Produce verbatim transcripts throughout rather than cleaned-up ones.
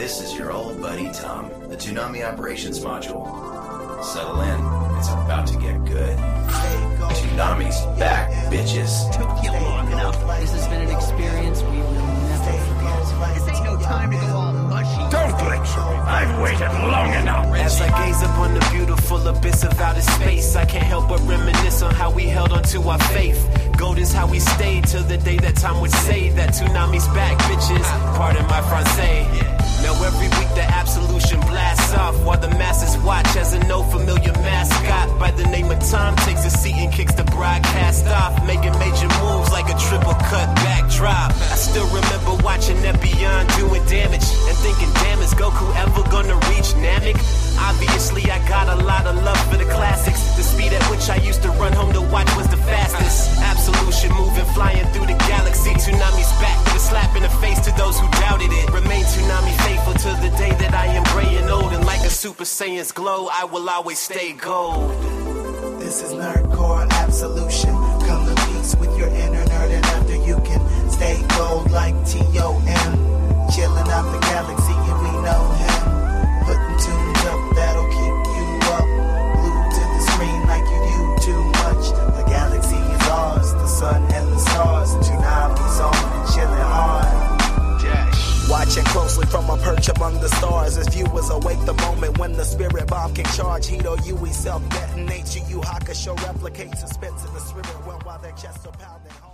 This is your old buddy Tom, the Toonami Operations Module. Settle in, it's about to get good. Toonami's back, bitches. Took you long enough. This has been an experience we will never forget. This ain't no time to go all mushy. Don't lecture me. I've waited long enough. As I gaze upon the beautiful abyss of outer space, I can't help but reminisce on how we held on to our faith. Gold is how we stayed till the day that time would say that Toonami's back, bitches. Pardon my Francais. Now every week the absolution blasts off while the masses watch as a no familiar mascot by the name of Tom takes a seat and kicks the broadcast off, making major moves like a triple cut backdrop. I still remember watching Nebion doing damage and thinking, damn, is Goku ever gonna reach Namek? Obviously I got a lot of love for the classics. The speed at which I used to run home to watch was the fastest. Absolution moving, flying through the galaxy. Toonami's back with a slap in the face to those who doubted it. Remain Toonami faithful to the day that I am gray and old, and like a Super Saiyan's glow, I will always stay gold. This is Nerdcore Absolution. Come to peace with your inner nerd, and after you can stay gold like T O M. Chilling out the galaxy, and we know him. Putting tunes up that'll keep you up. Glued to the screen like you do too much. The galaxy is ours, the sun and the stars. Toonami's on and chilling hard. Watching closely from a perch among the stars as viewers await the moment when the spirit bomb can charge. Hito Yui self detonates. Yu Yu Hakusho replicates suspense in the spirit realm while their chests are pounding hard.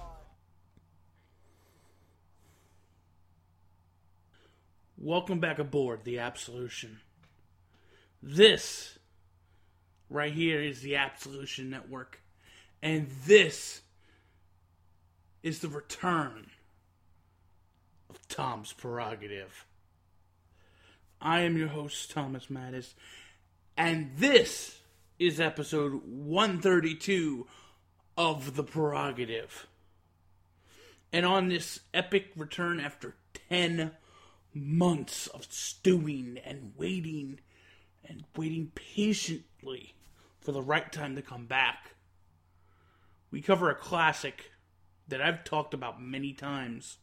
Welcome back aboard the Absolution. This right here is the Absolution Network, and this is the return of Tom's Prerogative. I am your host, Thomas Mattis, and this is episode one thirty-two of The Prerogative. And on this epic return after ten months of stewing and waiting and waiting patiently for the right time to come back, we cover a classic that I've talked about many times.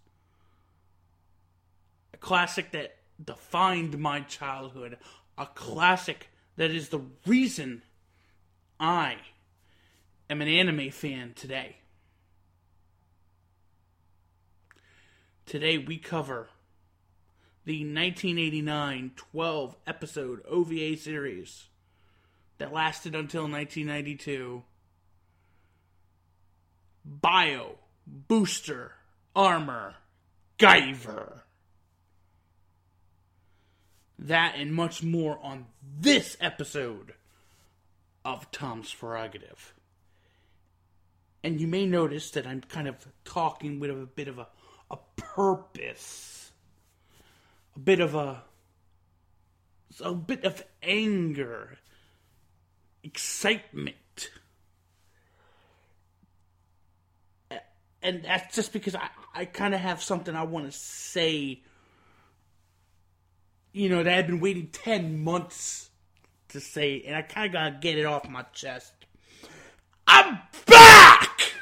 A classic that defined my childhood. A classic that is the reason I am an anime fan today. Today we cover the nineteen eighty-nine twelve episode O V A series that lasted until nineteen ninety-two. Bio Booster Armor Guyver. That and much more on this episode of Tom's Prerogative. And you may notice that I'm kind of talking with a bit of a, a purpose. A bit of a... A bit of anger. Excitement. And that's just because I, I kind of have something I want to say, you know, that I've been waiting ten months to say, and I kind of got to get it off my chest. I'm back!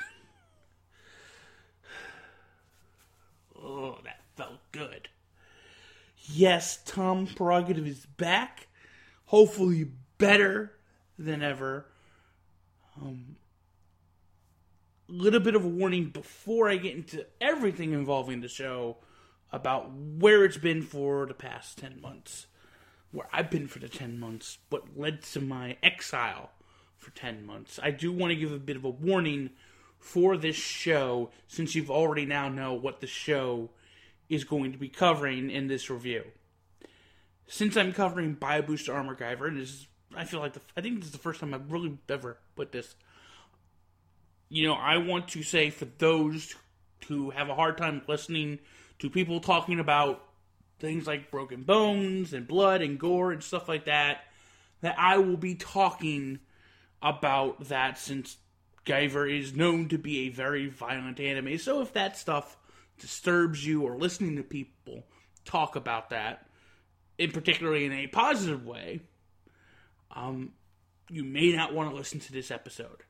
Oh, that felt good. Yes, Tom Prerogative is back. Hopefully better than ever. Um... Little bit of a warning before I get into everything involving the show about where it's been for the past ten months. Where I've been for the ten months. What led to my exile for ten months. I do want to give a bit of a warning for this show, since you've already now know what the show is going to be covering in this review. Since I'm covering Bio Booster Armor Guyver, and this is, I feel like the, I think this is the first time I've really ever put this. You know, I want to say for those who have a hard time listening to people talking about things like broken bones and blood and gore and stuff like that, that I will be talking about that, since Guyver is known to be a very violent anime. So if that stuff disturbs you, or listening to people talk about that, in particularly in a positive way, um, you may not want to listen to this episode.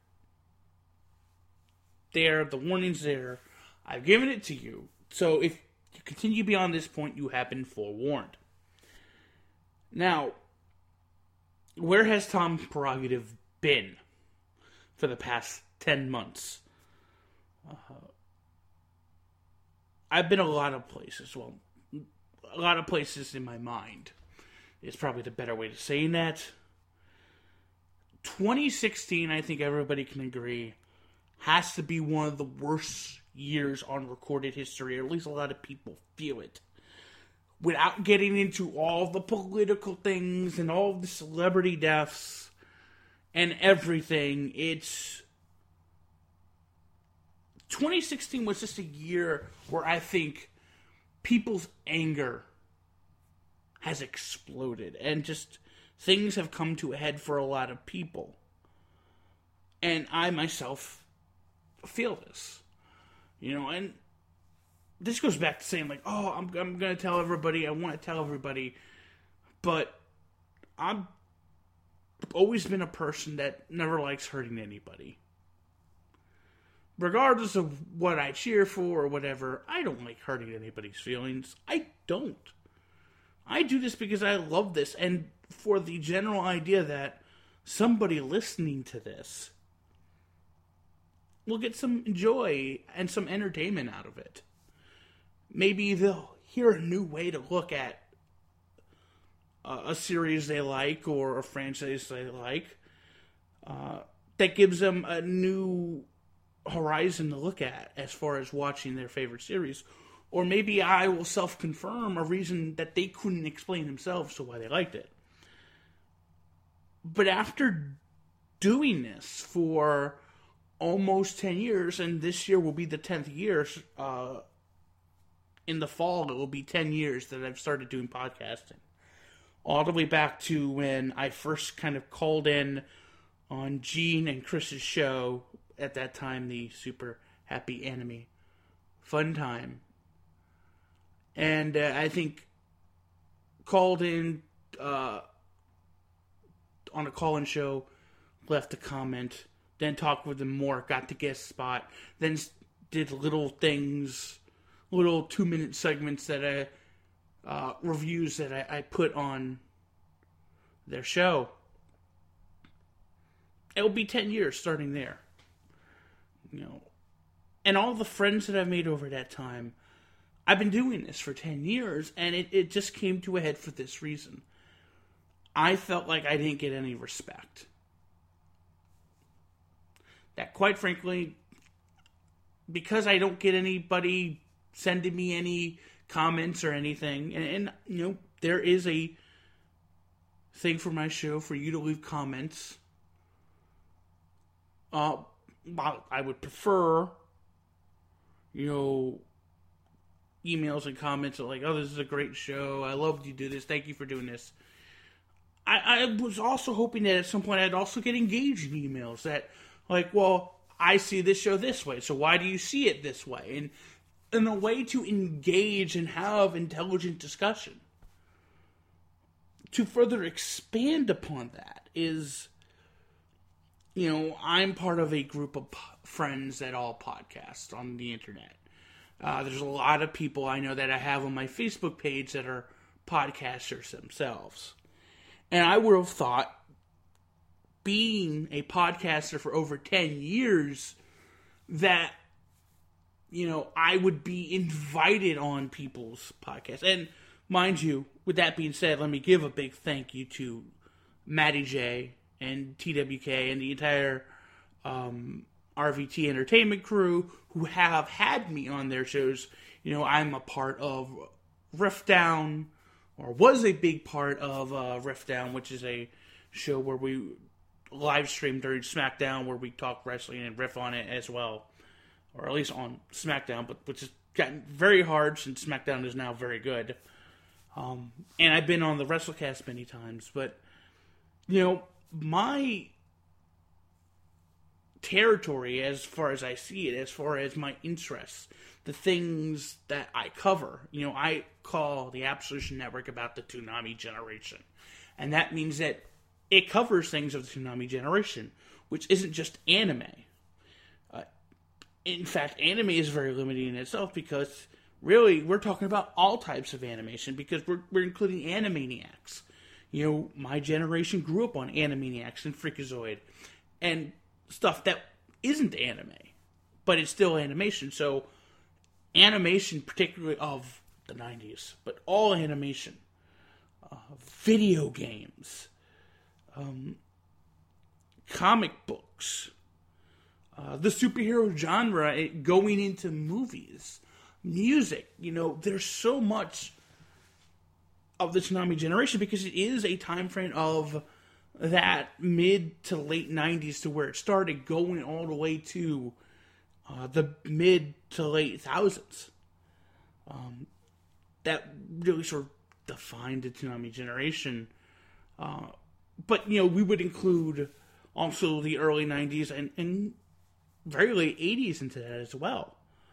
There, the warning's there. I've given it to you. So if you continue beyond this point, you have been forewarned. Now, where has Tom Prerogative been for the past ten months? Uh, I've been a lot of places. Well, a lot of places in my mind is probably the better way to say that. twenty sixteen, I think everybody can agree, has to be one of the worst years on recorded history, or at least a lot of people feel it. Without getting into all the political things and all the celebrity deaths and everything, it's... twenty sixteen was just a year where I think people's anger has exploded, and just things have come to a head for a lot of people. And I myself feel this. You know, and this goes back to saying, like, oh, I'm, I'm going to tell everybody, I want to tell everybody, but I've always been a person that never likes hurting anybody. Regardless of what I cheer for or whatever, I don't like hurting anybody's feelings. I don't. I do this because I love this, and for the general idea that somebody listening to this will get some joy and some entertainment out of it. Maybe they'll hear a new way to look at a, a series they like or a franchise they like uh, that gives them a new horizon to look at as far as watching their favorite series. Or maybe I will self-confirm a reason that they couldn't explain themselves to why they liked it. But after doing this for almost ten years, and this year will be the tenth year, uh, in the fall it will be ten years that I've started doing podcasting. All the way back to when I first kind of called in on Gene and Chris's show, at that time the Super Happy Anime Fun Time. And uh, I think called in uh, on a call-in show, left a comment, then talked with them more, got the guest spot, then did little things, little two-minute segments that I, uh, reviews that I, I put on their show. It will be ten years starting there. You know, and all the friends that I've made over that time, I've been doing this for ten years, and it, it just came to a head for this reason. I felt like I didn't get any respect. That, quite frankly, because I don't get anybody sending me any comments or anything, and, and you know, there is a thing for my show for you to leave comments. Uh, well, I would prefer, you know, emails and comments are like, oh, this is a great show, I love you do this, thank you for doing this. I, I was also hoping that at some point I'd also get engaged in emails that, like, well, I see this show this way, so why do you see it this way? And in a way to engage and have intelligent discussion. To further expand upon that is, you know, I'm part of a group of friends that all podcast on the internet. Uh, there's a lot of people I know that I have on my Facebook page that are podcasters themselves. And I would have thought, being a podcaster for over ten years, that, you know, I would be invited on people's podcasts. And mind you, with that being said, let me give a big thank you to Matty J and T W K and the entire um, R V T Entertainment crew who have had me on their shows. You know, I'm a part of Rift Down, or was a big part of uh, Rift Down, which is a show where we live stream during SmackDown, where we talk wrestling and riff on it as well, or at least on SmackDown, but which has gotten very hard since SmackDown is now very good. Um, and I've been on the WrestleCast many times, but you know, my territory, as far as I see it, as far as my interests, the things that I cover, you know, I call the Absolution Network about the Toonami generation. And that means that it covers things of the Toonami generation, which isn't just anime. Uh, in fact, anime is very limiting in itself because, really, we're talking about all types of animation because we're, we're including Animaniacs. You know, my generation grew up on Animaniacs and Freakazoid and stuff that isn't anime, but it's still animation. So, animation, particularly of the nineties, but all animation, uh, video games, um, comic books, uh, the superhero genre, it, going into movies, music. You know, there's so much of the Toonami generation because it is a time frame of that mid to late nineties to where it started, going all the way to uh, the mid to late thousands. Um, that really sort of defined the Toonami generation. Uh, but, you know, we would include also the early nineties and, and very late eighties into that as well.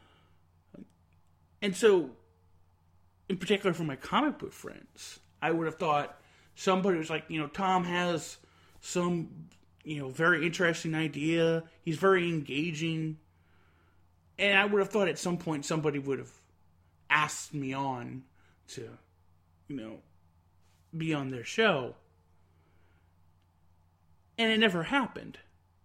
And so, in particular for my comic book friends, I would have thought somebody was like, you know, Tom has some, you know, very interesting idea. He's very engaging. And I would have thought at some point somebody would have asked me on to, you know, be on their show. And it never happened.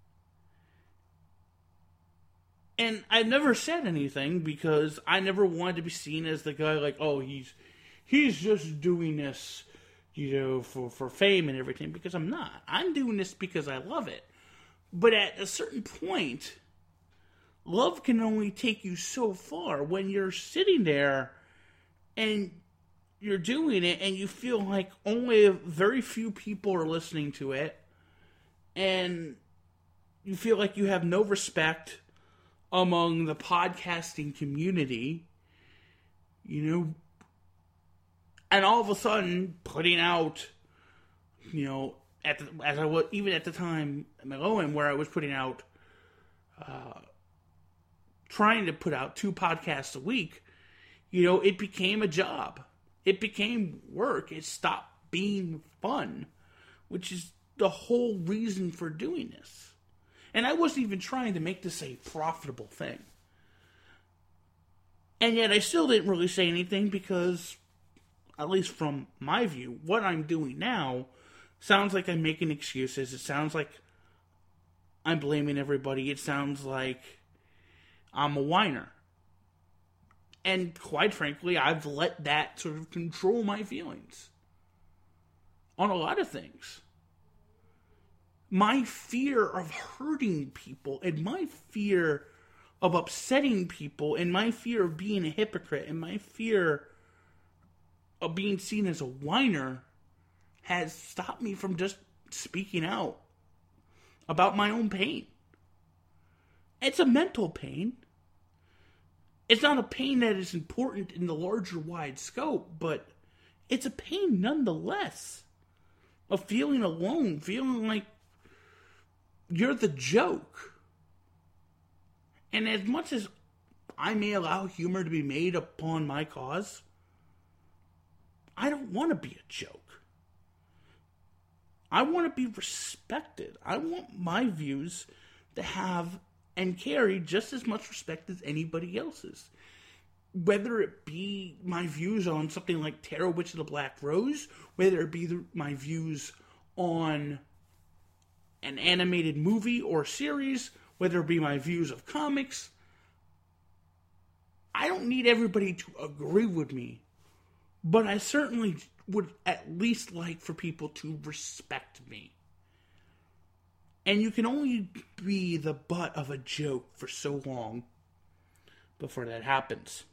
And I never said anything because I never wanted to be seen as the guy like, oh, he's he's just doing this, you know, for, for fame and everything, because I'm not. I'm doing this because I love it. But at a certain point, love can only take you so far when you're sitting there and you're doing it and you feel like only very few people are listening to it and you feel like you have no respect among the podcasting community, you know, and all of a sudden putting out, you know, at the, as I was, even at the time at Meloen, where I was putting out, uh, trying to put out two podcasts a week, you know, it became a job. It became work. It stopped being fun, which is the whole reason for doing this. And I wasn't even trying to make this a profitable thing. And yet I still didn't really say anything because, at least from my view, what I'm doing now sounds like I'm making excuses. It sounds like I'm blaming everybody. It sounds like I'm a whiner. And quite frankly, I've let that sort of control my feelings on a lot of things. My fear of hurting people and my fear of upsetting people and my fear of being a hypocrite and my fear of being seen as a whiner has stopped me from just speaking out about my own pain. It's a mental pain. It's not a pain that is important in the larger wide scope, but it's a pain nonetheless of feeling alone, feeling like you're the joke. And as much as I may allow humor to be made upon my cause, I don't want to be a joke. I want to be respected. I want my views to have and carry just as much respect as anybody else's. Whether it be my views on something like Tarot Witch of the Black Rose, whether it be the, my views on an animated movie or series, whether it be my views of comics. I don't need everybody to agree with me, but I certainly would at least like for people to respect me. And you can only be the butt of a joke for so long before that happens.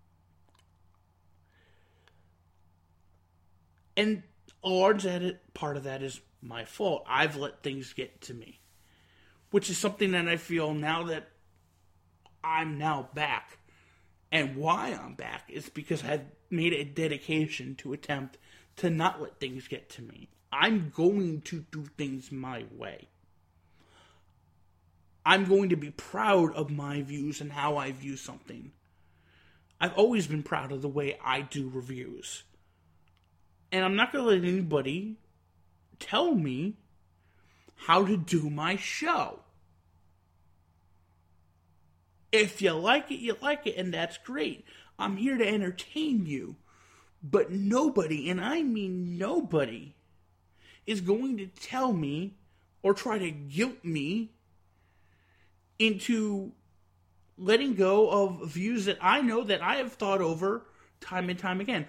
And a large edit, part of that is my fault. I've let things get to me. Which is something that I feel now that I'm now back. And why I'm back is because I've made a dedication to attempt to not let things get to me. I'm going to do things my way. I'm going to be proud of my views and how I view something. I've always been proud of the way I do reviews. And I'm not going to let anybody tell me how to do my show. If you like it, you like it, and that's great. I'm here to entertain you. But nobody, and I mean nobody, is going to tell me or try to guilt me into letting go of views that I know that I have thought over time and time again.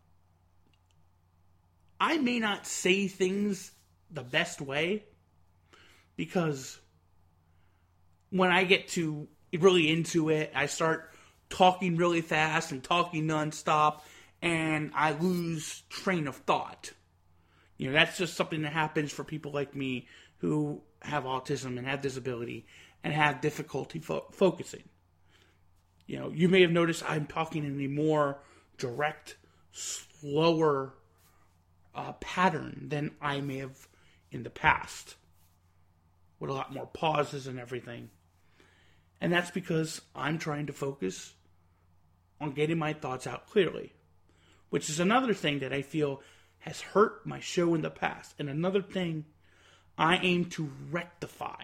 I may not say things the best way, because when I get to really into it, I start talking really fast and talking nonstop, and I lose train of thought. You know, that's just something that happens for people like me who have autism and have disability and have difficulty fo- focusing. You know, you may have noticed I'm talking in a more direct, slower uh, pattern than I may have in the past, with a lot more pauses and everything. And that's because I'm trying to focus on getting my thoughts out clearly, which is another thing that I feel has hurt my show in the past, and another thing I aim to rectify.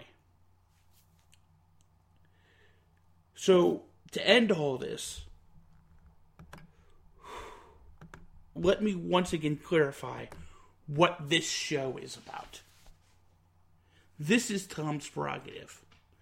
So, to end all this, let me once again clarify what this show is about. This is Tom's Prerogative,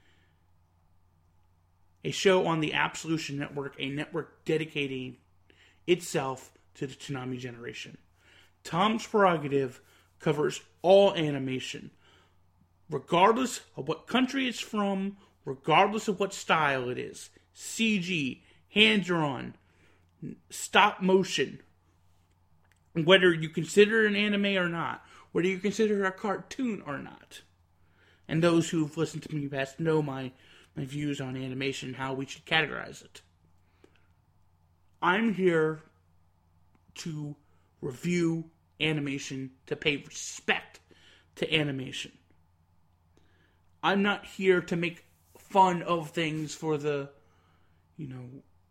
a show on the Absolution Network, a network dedicating itself to the Toonami generation. Tom's Prerogative covers all animation, regardless of what country it's from, regardless of what style it is. C G, hand-drawn, stop motion, whether you consider it an anime or not, whether you consider it a cartoon or not. And those who've listened to me past know my, my views on animation and how we should categorize it. I'm here to review animation, to pay respect to animation. I'm not here to make fun of things for the, you know,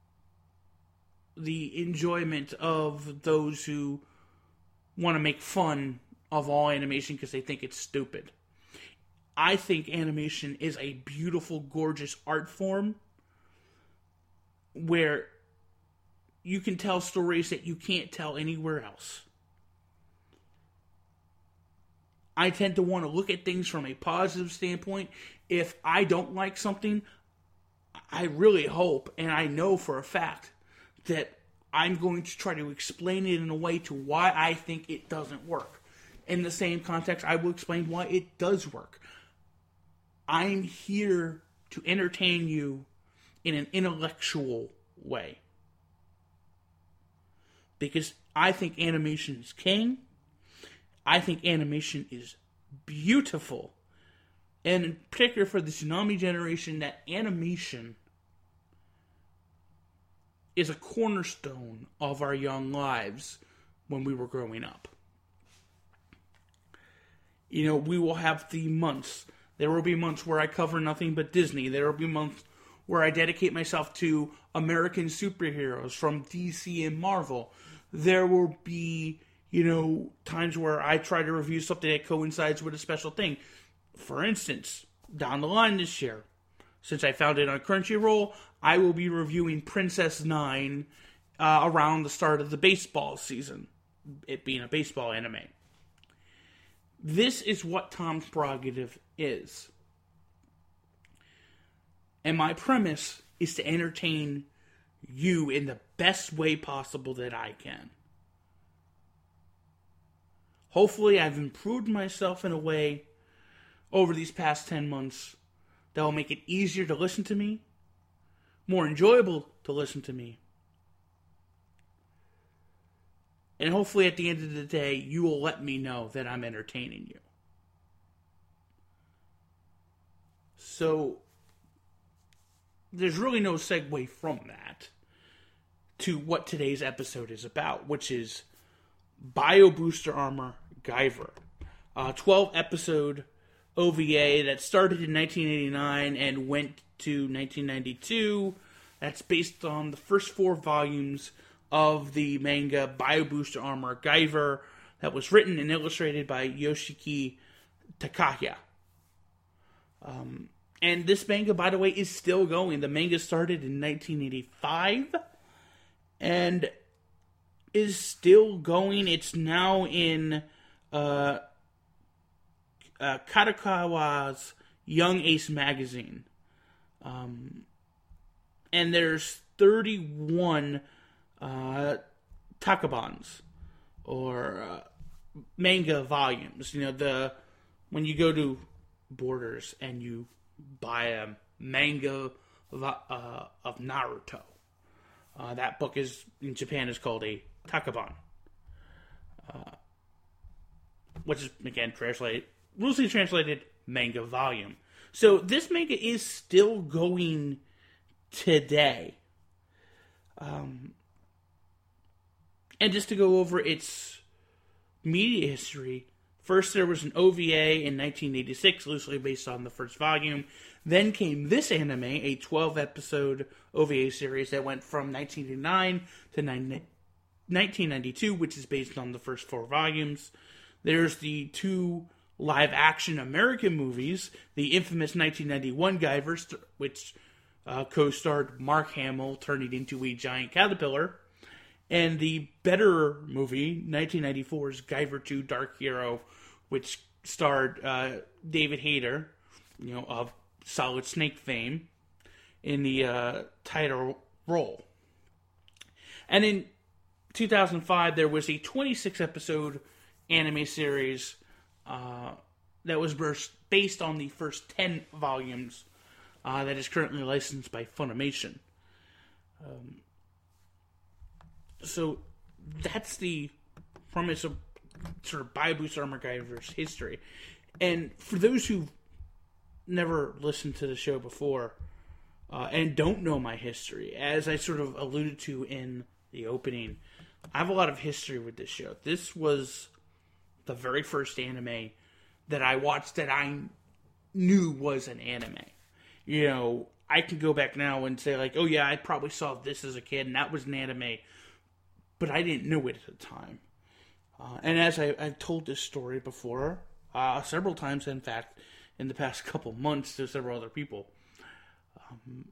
the enjoyment of those who want to make fun of all animation because they think it's stupid. I think animation is a beautiful, gorgeous art form where you can tell stories that you can't tell anywhere else. I tend to want to look at things from a positive standpoint. If I don't like something, I really hope, and I know for a fact, that I'm going to try to explain it in a way to why I think it doesn't work. In the same context, I will explain why it does work. I'm here to entertain you in an intellectual way. Because I think animation is king. I think animation is beautiful. And in particular for the Toonami generation, that animation is a cornerstone of our young lives when we were growing up. You know, we will have the months. There will be months where I cover nothing but Disney. There will be months where I dedicate myself to American superheroes from D C and Marvel. There will be, you know, times where I try to review something that coincides with a special thing. For instance, down the line this year, since I found it on Crunchyroll, I will be reviewing Princess Nine uh, around the start of the baseball season, it being a baseball anime. This is what Tom's Prerogative is. And my premise is to entertain you in the best way possible that I can. Hopefully I've improved myself in a way over these past ten months that will make it easier to listen to me, more enjoyable to listen to me. And hopefully at the end of the day, you will let me know that I'm entertaining you. So, there's really no segue from that to what today's episode is about, which is Bio Booster Armor Guyver. A twelve episode O V A that started in nineteen eighty-nine and went to nineteen ninety-two. That's based on the first four volumes of the manga Bio Booster Armor Guyver that was written and illustrated by Yoshiki Takaya. Um, and this manga, by the way, is still going. The manga started in nineteen eighty-five and is still going. It's now in uh, uh, Kadokawa's Young Ace magazine. Um, and there's thirty-one uh, takabans, or uh, manga volumes. You know, the when you go to Borders and you buy a manga uh, of Naruto, uh, that book is in Japan is called a takaban, uh, which is again translated loosely translated manga volume. So this manga is still going today. Um, and just to go over its media history, first there was an O V A in nineteen eighty-six, loosely based on the first volume. Then came this anime, a twelve-episode O V A series that went from nineteen eighty-nine to nineteen ninety-two, which is based on the first four volumes. There's the two live-action American movies, the infamous nineteen ninety-one Guyver, which uh, co-starred Mark Hamill turning into a giant caterpillar, and the better movie, nineteen ninety-four's Guyver two Dark Hero, which starred uh, David Hayter, you know, of Solid Snake fame, in the uh, title role. And in two thousand five, there was a twenty-six episode anime series uh, that was based on the first ten volumes uh, that is currently licensed by Funimation. Um, so that's the premise of sort of Byakuya MacGyver's history. And for those who've never listened to the show before uh, and don't know my history, as I sort of alluded to in the opening, I have a lot of history with this show. This was the very first anime that I watched that I knew was an anime. You know, I can go back now and say, like, oh yeah, I probably saw this as a kid, and that was an anime, but I didn't know it at the time. Uh, and as I, I've told this story before, uh, several times, in fact, in the past couple months to several other people, um,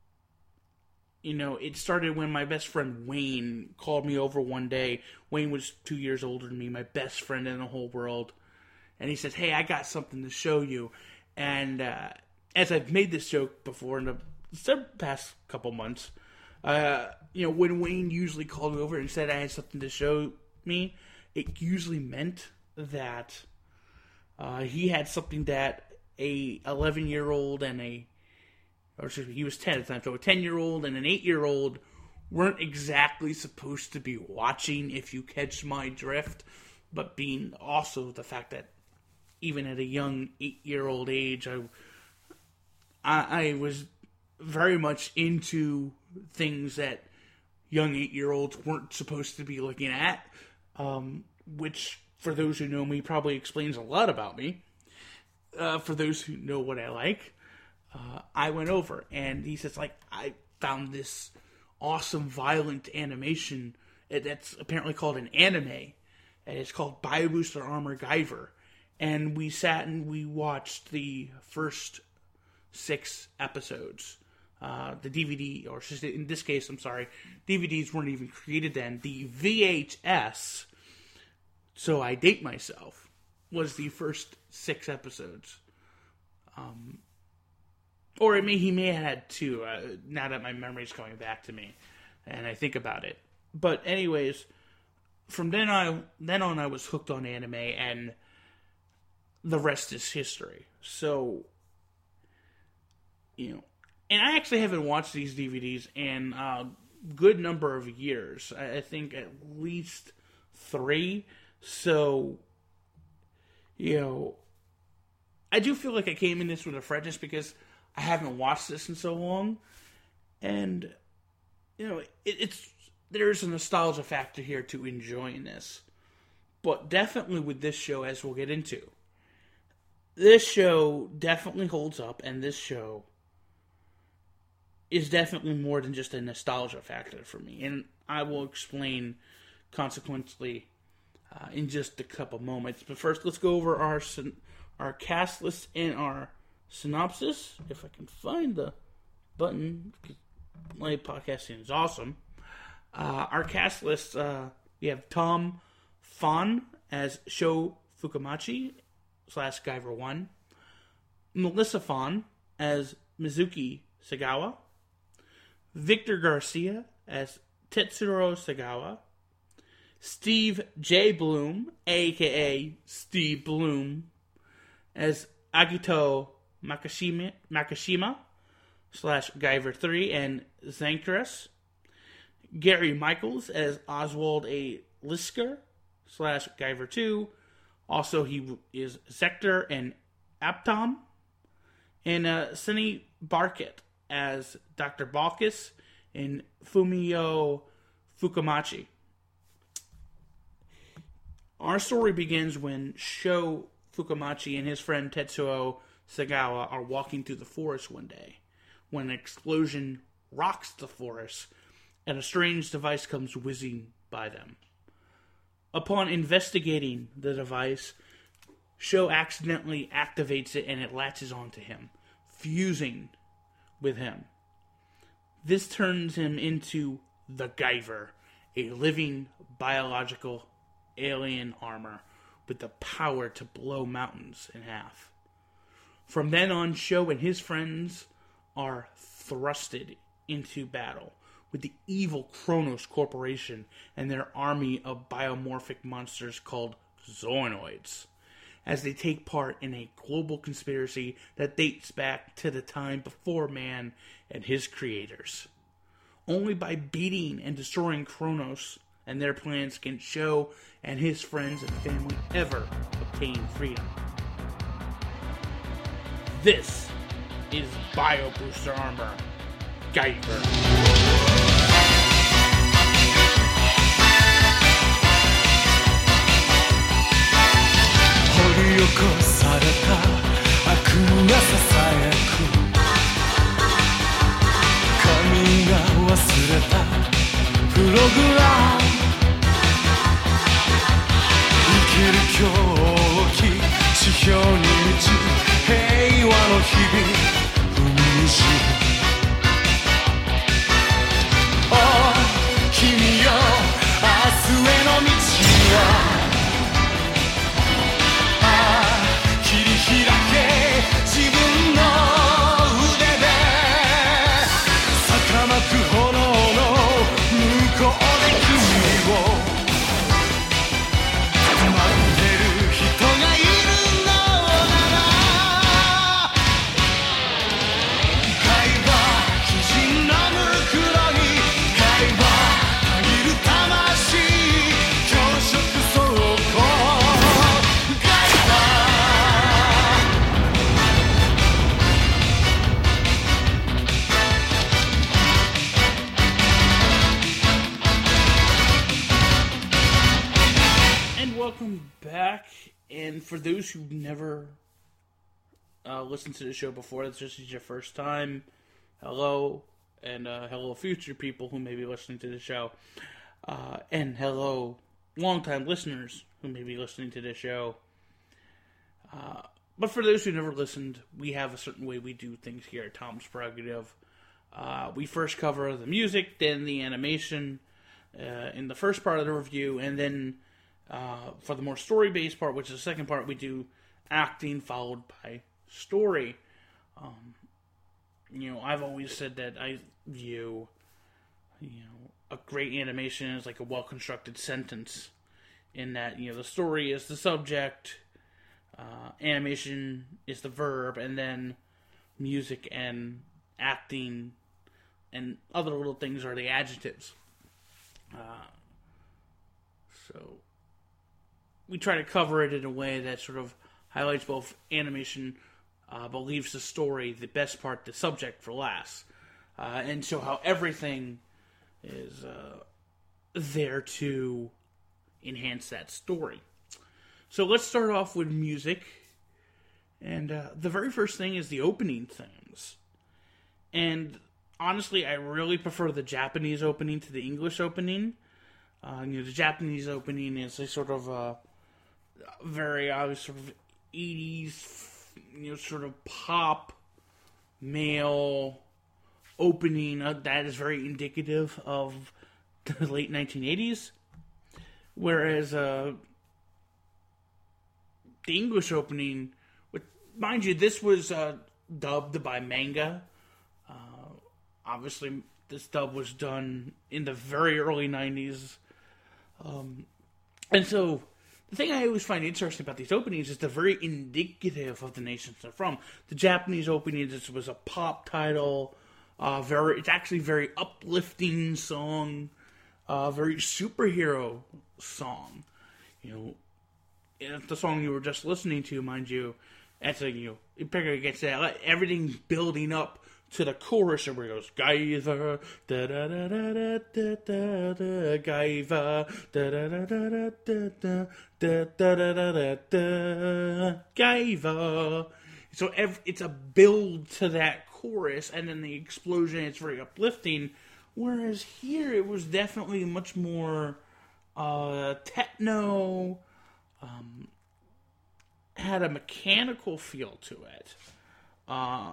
you know, it started when my best friend Wayne called me over one day. Wayne was two years older than me, my best friend in the whole world. And he says, hey, I got something to show you. And uh, as I've made this joke before in the past couple months, uh, you know, when Wayne usually called me over and said I had something to show me, it usually meant that uh, he had something that a eleven-year-old and a, or excuse me, he was ten at the time, so a ten-year-old and an eight-year-old weren't exactly supposed to be watching, if you catch my drift, but being also the fact that even at a young eight-year-old age, I, I, I was very much into things that young eight-year-olds weren't supposed to be looking at, um, which, for those who know me, probably explains a lot about me. Uh, for those who know what I like, uh, I went over, and he says, like, I found this awesome violent animation that's apparently called an anime, and it's called Byakuya Armor Guyver. And we sat and we watched the first six episodes. Uh, the D V D, or in this case, I'm sorry, D V Ds weren't even created then. The V H S, so I date myself, was the first six episodes. Um, or it may, he may have had two, uh, now that my memory's coming back to me, and I think about it. But anyways, from then on, then on I was hooked on anime, and the rest is history. So, you know, and I actually haven't watched these D V Ds in a good number of years. I think at least three. So, you know, I do feel like I came in this with a fret just because I haven't watched this in so long. And, you know, it, it's there's a nostalgia factor here to enjoying this. But definitely with this show, as we'll get into, this show definitely holds up, and this show is definitely more than just a nostalgia factor for me. And I will explain consequently uh, in just a couple moments. But first, let's go over our our cast list and our synopsis. If I can find the button, my podcasting is awesome. Uh, our cast list, uh, we have Tom Fon as Sho Fukamachi, slash Guyver one, Melissa Fon as Mizuki Sagawa, Victor Garcia as Tetsuro Sagawa, Steve J. Bloom, aka Steve Bloom, as Agito Makashima, Makashima slash Guyver three and Zankras, Gary Michaels as Oswald A. Lisker slash Guyver two, also he is Zector and Aptom, and uh, Sunny Barkett as Doctor Balkus and Fumio Fukumachi. Our story begins when Sho Fukumachi and his friend Tetsuo Sagawa are walking through the forest one day when an explosion rocks the forest and a strange device comes whizzing by them. Upon investigating the device, Sho accidentally activates it and it latches onto him, fusing with him. This turns him into the Guyver, a living biological alien armor with the power to blow mountains in half. From then on, Sho and his friends are thrusted into battle with the evil Kronos Corporation and their army of biomorphic monsters called Zoanoids, as they take part in a global conspiracy that dates back to the time before man and his creators. Only by beating and destroying Kronos and their plans can Sho and his friends and family ever obtain freedom. This is Bio Booster Armor Guyver. 掘り起こされた悪夢がささやく神が忘れたプログラム生ける狂気地表に満ち平和の日々踏みにじるおう君よ明日への道は開け自分の腕で逆まく炎の向こうで君を待ってる人がいるのなら海馬鬼人の袋に海馬たぎる魂強食走行 Welcome back, and for those who've never uh, listened to the show before, this is your first time, hello, and uh, hello future people who may be listening to the show, uh, and hello longtime listeners who may be listening to the show. Uh, but for those who never listened, we have a certain way we do things here at Tom's Prerogative. Uh, we first cover the music, then the animation uh, in the first part of the review, and then Uh, for the more story-based part, which is the second part, we do acting followed by story. Um, you know, I've always said that I view, you know, a great animation as like a well-constructed sentence. In that, you know, the story is the subject, uh, animation is the verb, and then music and acting and other little things are the adjectives. Uh, so... We try to cover it in a way that sort of highlights both animation, uh, but leaves the story, the best part, the subject, for last. Uh, and show how everything is uh, there to enhance that story. So let's start off with music. And uh, the very first thing is the opening themes. And honestly, I really prefer the Japanese opening to the English opening. Uh, you know, the Japanese opening is a sort of... Uh, very uh, sort of eighties, you know, sort of pop, male opening uh, that is very indicative of the late nineteen eighties. Whereas uh, the English opening, which, mind you, this was uh, dubbed by Manga. Uh, obviously, this dub was done in the very early nineties. Um, and so, the thing I always find interesting about these openings is they're very indicative of the nations they're from. The Japanese opening, this was a pop title. Uh, very, it's actually a very uplifting song. Uh, very superhero song. You know, it's the song you were just listening to, mind you. That's a, you know, it basically gets that, like, everything's building up to the chorus, where it goes, Gaiva, da da da da da da da da, Gaiva, da da da da da da da da da da da da, Gaiva. So ev- it's a build to that chorus, and then the explosion, it's very uplifting. Whereas here, it was definitely much more uh, techno, um, had a mechanical feel to it. Uh,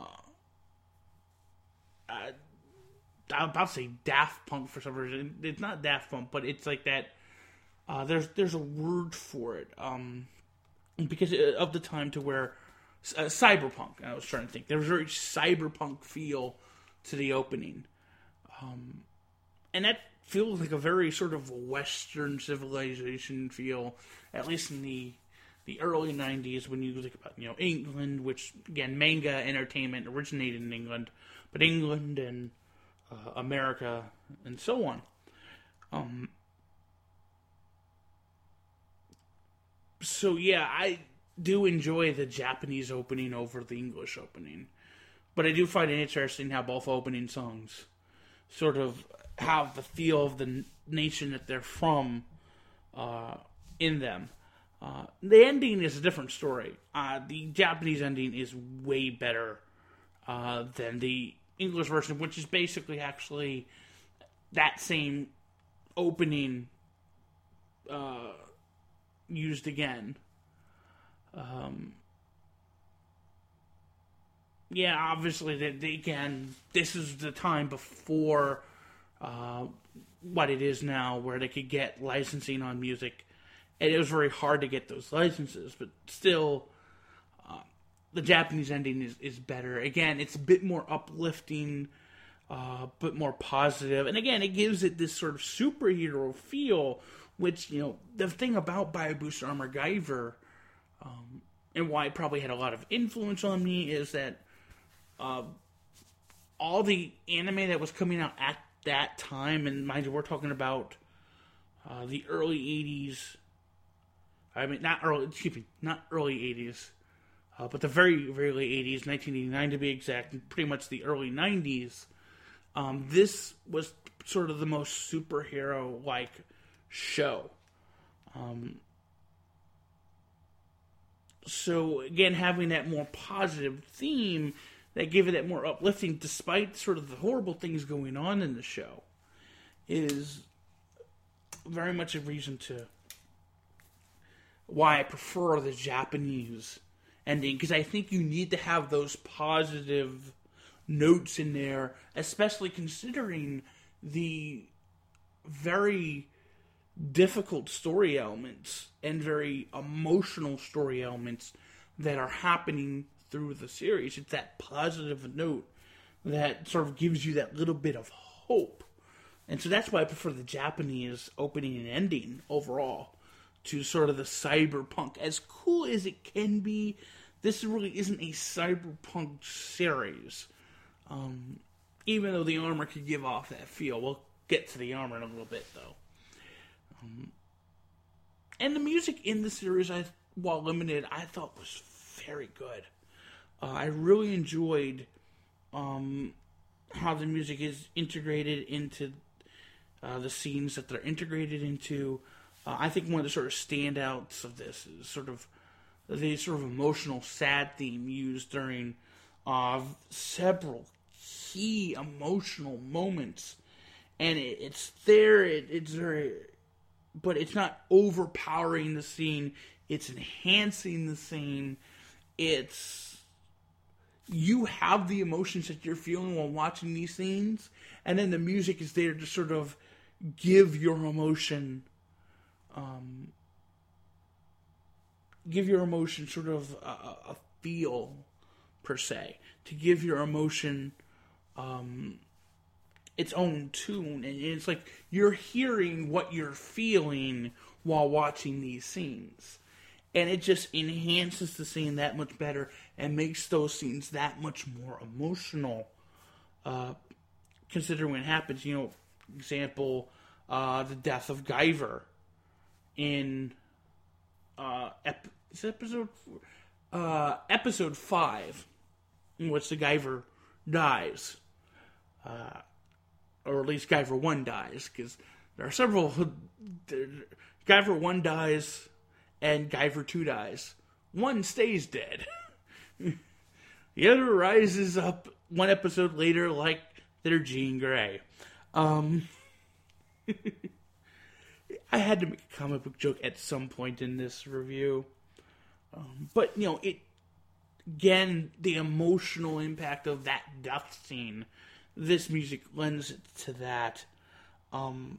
I, I'm about to say Daft Punk for some reason. It's not Daft Punk, but it's like that. Uh, there's there's a word for it, um, because of the time to where uh, cyberpunk. I was trying to think. There was a very cyberpunk feel to the opening, um, and that feels like a very sort of Western civilization feel, at least in the the early nineties when you think about, you know, England, which again, manga entertainment originated in England. But England and uh, America and so on. Um, so yeah, I do enjoy the Japanese opening over the English opening. But I do find it interesting how both opening songs sort of have the feel of the nation that they're from uh, in them. Uh, the ending is a different story. Uh, the Japanese ending is way better uh, than the English version, which is basically actually that same opening uh, used again. Um, yeah, obviously, they, they, again, this is the time before uh, what it is now, where they could get licensing on music. And it was very hard to get those licenses, but still, uh, the Japanese ending is, is better. Again, it's a bit more uplifting, uh, but more positive. And again, it gives it this sort of superhero feel, which, you know, the thing about Biobuster Armor Guyver, um, and why it probably had a lot of influence on me, is that uh, all the anime that was coming out at that time, and mind you, we're talking about uh, the early eighties, I mean, not early, excuse me, not early eighties, uh, but the very, very late eighties, nineteen eighty-nine to be exact, and pretty much the early nineties. Um, this was sort of the most superhero-like show. Um, so, again, having that more positive theme, that gave it that more uplifting, despite sort of the horrible things going on in the show, is very much a reason to why I prefer the Japanese ending, because I think you need to have those positive notes in there, especially considering the very difficult story elements and very emotional story elements that are happening through the series. It's that positive note that sort of gives you that little bit of hope. And so that's why I prefer the Japanese opening and ending overall to sort of the cyberpunk. As cool as it can be, this really isn't a cyberpunk series. Um, even though the armor could give off that feel. We'll get to the armor in a little bit, though. Um, and the music in the series, I, while limited, I thought was very good. Uh, I really enjoyed um, how the music is integrated into uh, the scenes that they're integrated into. Uh, I think one of the sort of standouts of this is sort of the sort of emotional sad theme used during uh, several key emotional moments. And it, it's there, it, it's very, but it's not overpowering the scene, it's enhancing the scene, it's, you have the emotions that you're feeling while watching these scenes, and then the music is there to sort of give your emotion um, give your emotion sort of a, a feel, per se. To give your emotion um, its own tune. And it's like you're hearing what you're feeling while watching these scenes. And it just enhances the scene that much better and makes those scenes that much more emotional. Uh, considering when it happens, you know, example, uh, the death of Guyver in uh, ep- is it episode uh, episode five, in which the Guyver dies, uh, or at least Guyver one dies, because there are several. Guyver one dies, and Guyver two dies. One stays dead. The other rises up one episode later, like their Jean Grey. Um, I had to make a comic book joke at some point in this review. Um, but, you know, it again, the emotional impact of that death scene, this music lends to that. Um,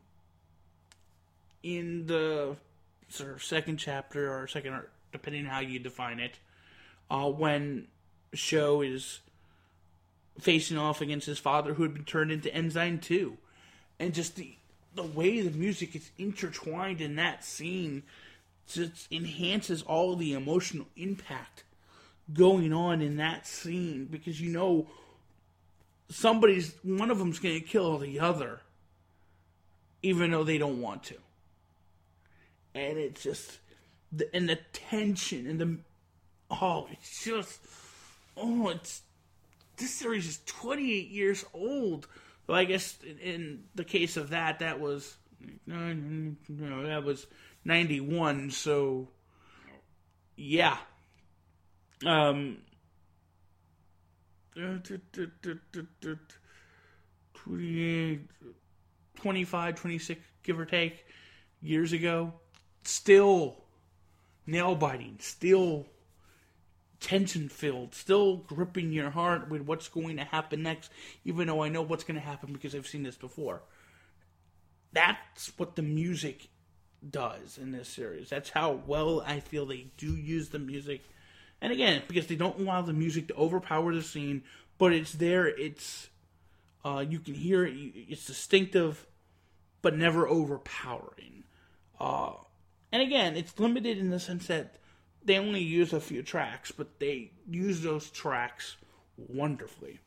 in the sort of second chapter, or second, or depending on how you define it, uh, when Sho is facing off against his father, who had been turned into Ensign two. And just the the way the music is intertwined in that scene just enhances all the emotional impact going on in that scene, because you know somebody's, one of them's going to kill the other, even though they don't want to. And it's just, the, and the tension and the, oh, it's just, oh, it's, this series is twenty-eight years old. Well, I guess in, in the case of that, that was, no, no, that was ninety-one, so, yeah. Um, twenty-eight, twenty-five, twenty-six, give or take, years ago. Still nail-biting, still tension-filled, still gripping your heart with what's going to happen next, even though I know what's going to happen because I've seen this before. That's what the music does in this series. That's how well I feel they do use the music. And again, because they don't allow the music to overpower the scene, but it's there, it's, uh, you can hear it, it's distinctive, but never overpowering. Uh, and again, it's limited in the sense that they only use a few tracks, but they use those tracks wonderfully.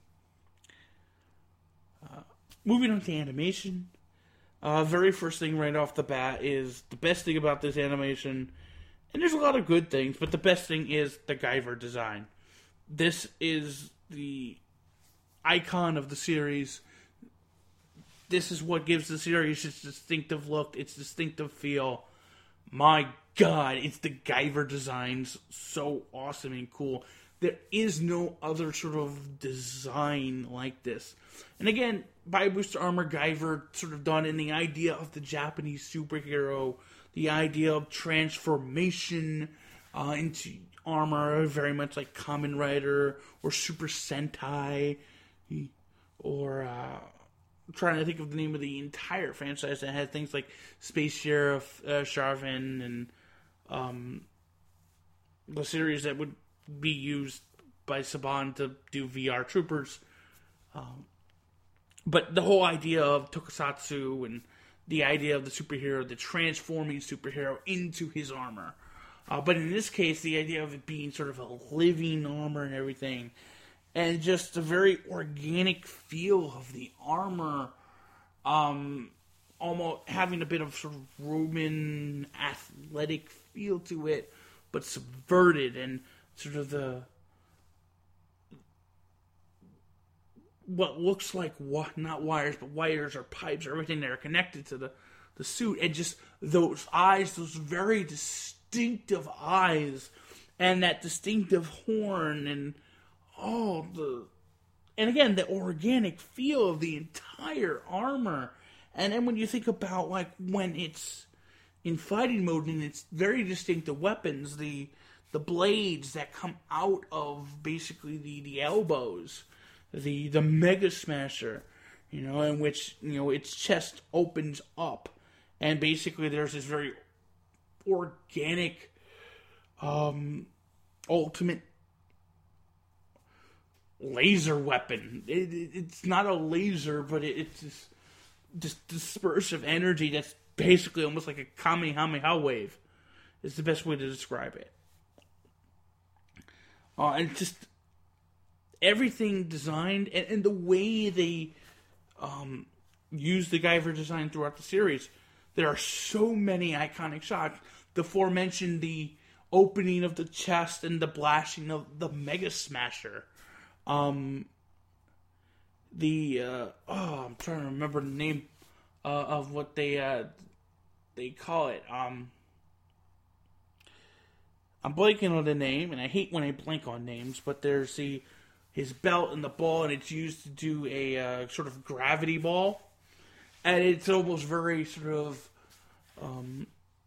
Uh, moving on to animation. Uh, very first thing right off the bat is the best thing about this animation, and there's a lot of good things, but the best thing is the Guyver design. This is the icon of the series. This is what gives the series its distinctive look, its distinctive feel. My God, it's the Guyver designs, so awesome and cool. There is no other sort of design like this. And again, Biobuster Armor Guyver sort of done in the idea of the Japanese superhero, the idea of transformation uh, into armor, very much like Kamen Rider or Super Sentai, or uh, I'm trying to think of the name of the entire franchise that had things like Space Sheriff uh, Sharvin and um, the series that would be used by Saban to do V R Troopers. Um, but the whole idea of Tokusatsu and the idea of the superhero, the transforming superhero into his armor. Uh, but in this case, the idea of it being sort of a living armor and everything. And just a very organic feel of the armor. Um, almost having a bit of sort of Roman athletic feel to it, but subverted, and sort of the what looks like not wires, but wires or pipes or everything that are connected to the, the suit, and just those eyes, those very distinctive eyes, and that distinctive horn, and oh, the and again the organic feel of the entire armor. And then when you think about, like, when it's in fighting mode and it's very distinctive weapons, the the blades that come out of basically the, the elbows, the the Mega Smasher, you know, in which, you know, its chest opens up, and basically there's this very organic um, ultimate laser weapon. It, it, it's not a laser, but it, it's just, just dispersive energy that's basically almost like a Kamehameha wave. Is the best way to describe it. Uh, and just everything designed, and, and the way they um, use the Guyver design throughout the series. There are so many iconic shots. The aforementioned, the opening of the chest and the blasting of the Mega Smasher. Um, the, uh, oh, I'm trying to remember the name uh, of what they, uh, they call it. Um, I'm blanking on the name, and I hate when I blank on names, but there's the, his belt and the ball, and it's used to do a uh, sort of gravity ball. And it's almost very sort of um,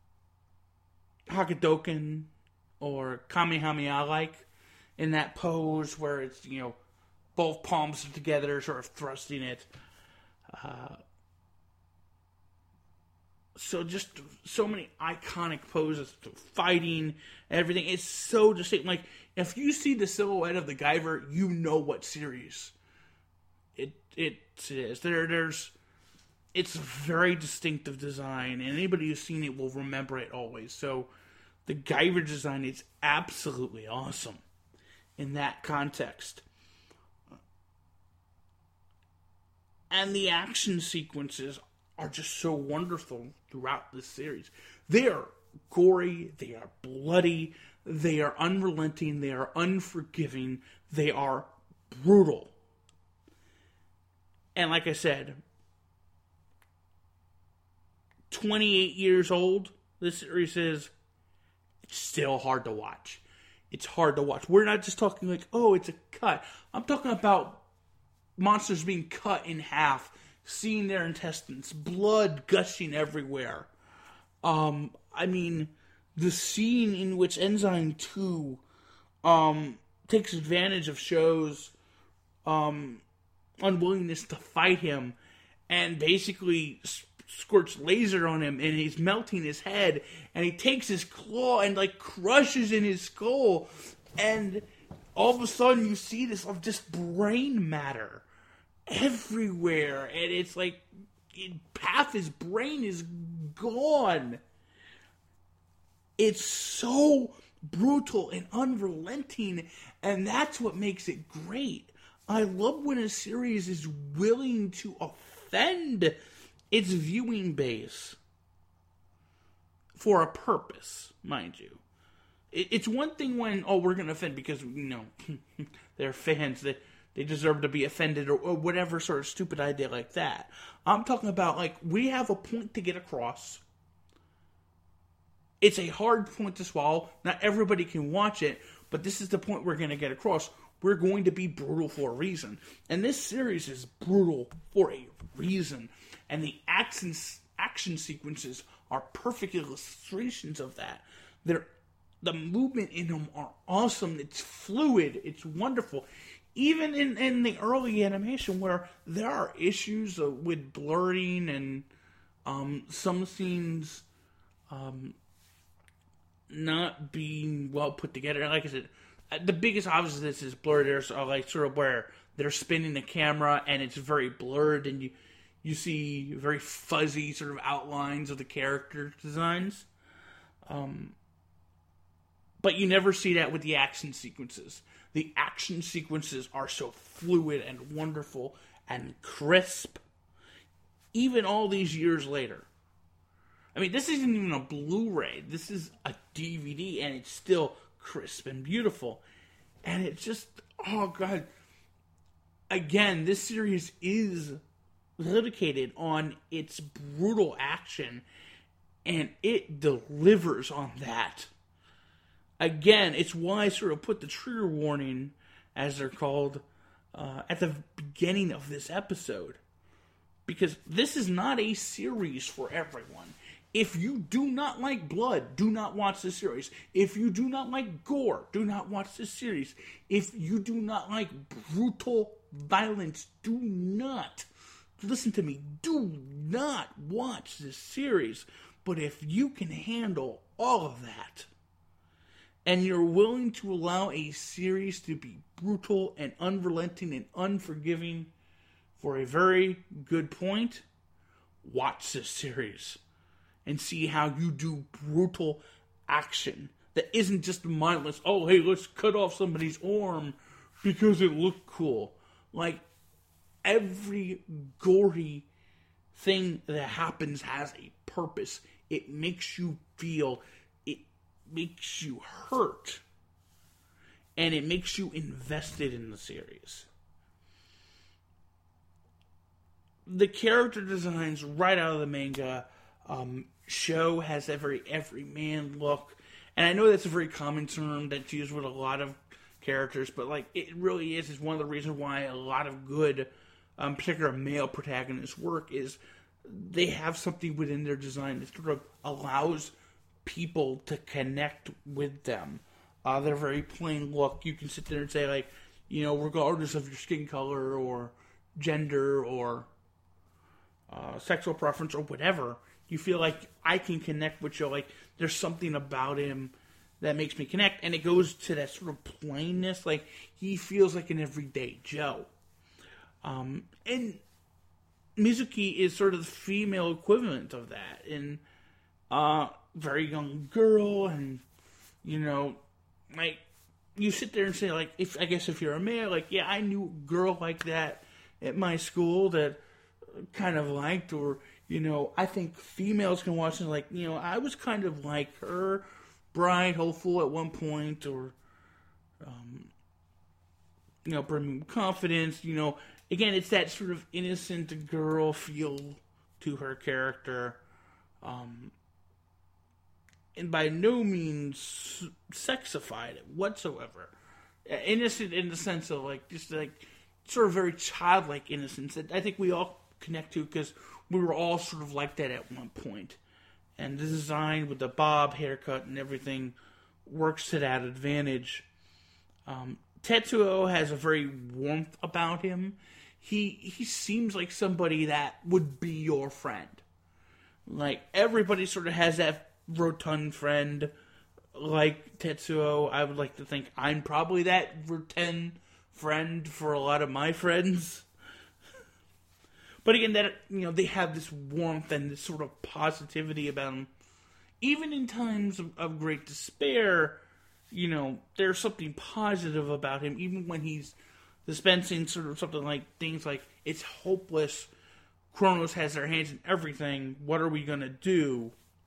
Hakudoken or Kamehameha-like in that pose where it's, you know, both palms together, sort of thrusting it. Uh, so just so many iconic poses, fighting, everything. It's so distinct. Like, if you see the silhouette of the Guyver, you know what series it it is. There, there's... It's a very distinctive design, and anybody who's seen it will remember it always. So, the Guyver design is absolutely awesome in that context. And the action sequences are just so wonderful throughout this series. They are gory, they are bloody, they are unrelenting, they are unforgiving, they are brutal. And like I said, twenty-eight years old, this series is, it's still hard to watch. It's hard to watch. We're not just talking like, oh, it's a cut. I'm talking about monsters being cut in half, seeing their intestines, blood gushing everywhere. Um, I mean, the scene in which Enzyme two um, takes advantage of Sho's um, unwillingness to fight him and basically squirts laser on him, and he's melting his head, and he takes his claw and like crushes in his skull, and all of a sudden you see this of just brain matter everywhere, and it's like half his brain is gone. It's so brutal and unrelenting, and that's what makes it great. I love when a series is willing to offend its viewing base for a purpose, mind you. It's one thing when, oh, we're going to offend because, you know, they're fans, that they deserve to be offended, or, or whatever sort of stupid idea like that. I'm talking about, like, we have a point to get across. It's a hard point to swallow. Not everybody can watch it, but this is the point we're going to get across. We're going to be brutal for a reason. And this series is brutal for a reason. And the action, action sequences are perfect illustrations of that. They're, the movement in them are awesome. It's fluid. It's wonderful. Even in, in the early animation where there are issues uh, with blurring and um, some scenes um, not being well put together. Like I said, the biggest obvious of this is blur. There's uh, like sort of where they're spinning the camera and it's very blurred, and you you see very fuzzy sort of outlines of the character designs. Um, but you never see that with the action sequences. The action sequences are so fluid and wonderful and crisp, even all these years later. I mean, this isn't even a Blu-ray. This is a D V D, and it's still crisp and beautiful. And it's just, oh God. Again, this series is dedicated on its brutal action, and it delivers on that. Again, it's why I sort of put the trigger warning, as they're called, uh, at the beginning of this episode. Because this is not a series for everyone. If you do not like blood, do not watch this series. If you do not like gore, do not watch this series. If you do not like brutal violence, do not, listen to me, do not watch this series. But if you can handle all of that, and you're willing to allow a series to be brutal and unrelenting and unforgiving for a very good point, watch this series and see how you do brutal action that isn't just mindless, oh, hey, let's cut off somebody's arm because it looked cool. Like, every gory thing that happens has a purpose. It makes you feel, it makes you hurt, and it makes you invested in the series. The character designs right out of the manga, um, Sho has that very everyman look, and I know that's a very common term that's used with a lot of characters, but like it really is is one of the reasons why a lot of good, um, particular male protagonists work is they have something within their design that sort of allows people to connect with them. Uh, they're very plain look. You can sit there and say, like, you know, regardless of your skin color or gender or uh, sexual preference or whatever, you feel like I can connect with you. Like, there's something about him that makes me connect, and it goes to that sort of plainness. Like, he feels like an everyday Joe. Um, and Mizuki is sort of the female equivalent of that. And uh, very young girl, and, you know, like, you sit there and say, like, if I guess if you're a male, like, yeah, I knew a girl like that at my school that kind of liked, or, you know, I think females can watch it like, you know, I was kind of like her, bright, hopeful at one point, or, um, you know, bring me confidence, you know. Again, it's that sort of innocent girl feel to her character, um, and by no means sexified whatsoever. Innocent in the sense of, like, just, like, sort of very childlike innocence that I think we all connect to because we were all sort of like that at one point. And the design with the bob haircut and everything works to that advantage. Um, Tetsuo has a very warmth about him. He he seems like somebody that would be your friend. Like, everybody sort of has that rotund friend like Tetsuo. I would like to think I'm probably that rotund friend for a lot of my friends. But again, that, you know, they have this warmth and this sort of positivity about them. Even in times of, of great despair, you know, there's something positive about him. Even when he's dispensing sort of something like things like, it's hopeless, Kronos has their hands in everything, what are we going to do?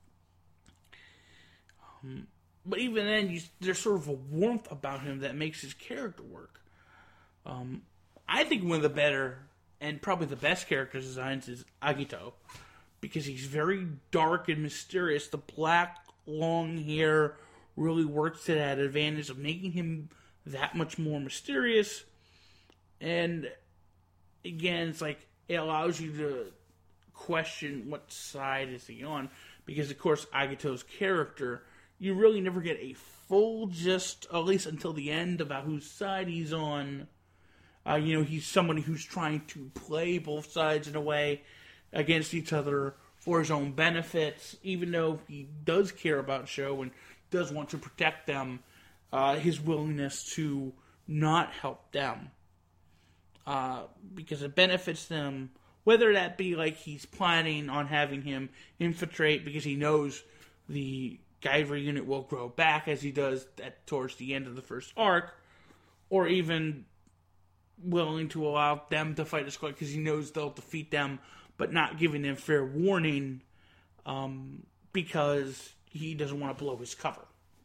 Um, but even then, you, there's sort of a warmth about him that makes his character work. Um, I think one of the better and probably the best character designs is Agito, because he's very dark and mysterious. The black, long hair really works to that advantage of making him that much more mysterious. And again, it's like, it allows you to question what side is he on, because of course Agito's character, you really never get a full gist, at least until the end, about whose side he's on. Uh, you know, he's somebody who's trying to play both sides in a way against each other for his own benefits, even though he does care about Sho and does want to protect them, uh, his willingness to not help them. Uh, because it benefits them, whether that be like he's planning on having him infiltrate because he knows the Gaiva unit will grow back as he does at, towards the end of the first arc, or even willing to allow them to fight the squad because he knows they'll defeat them, but not giving them fair warning um, because he doesn't want to blow his cover.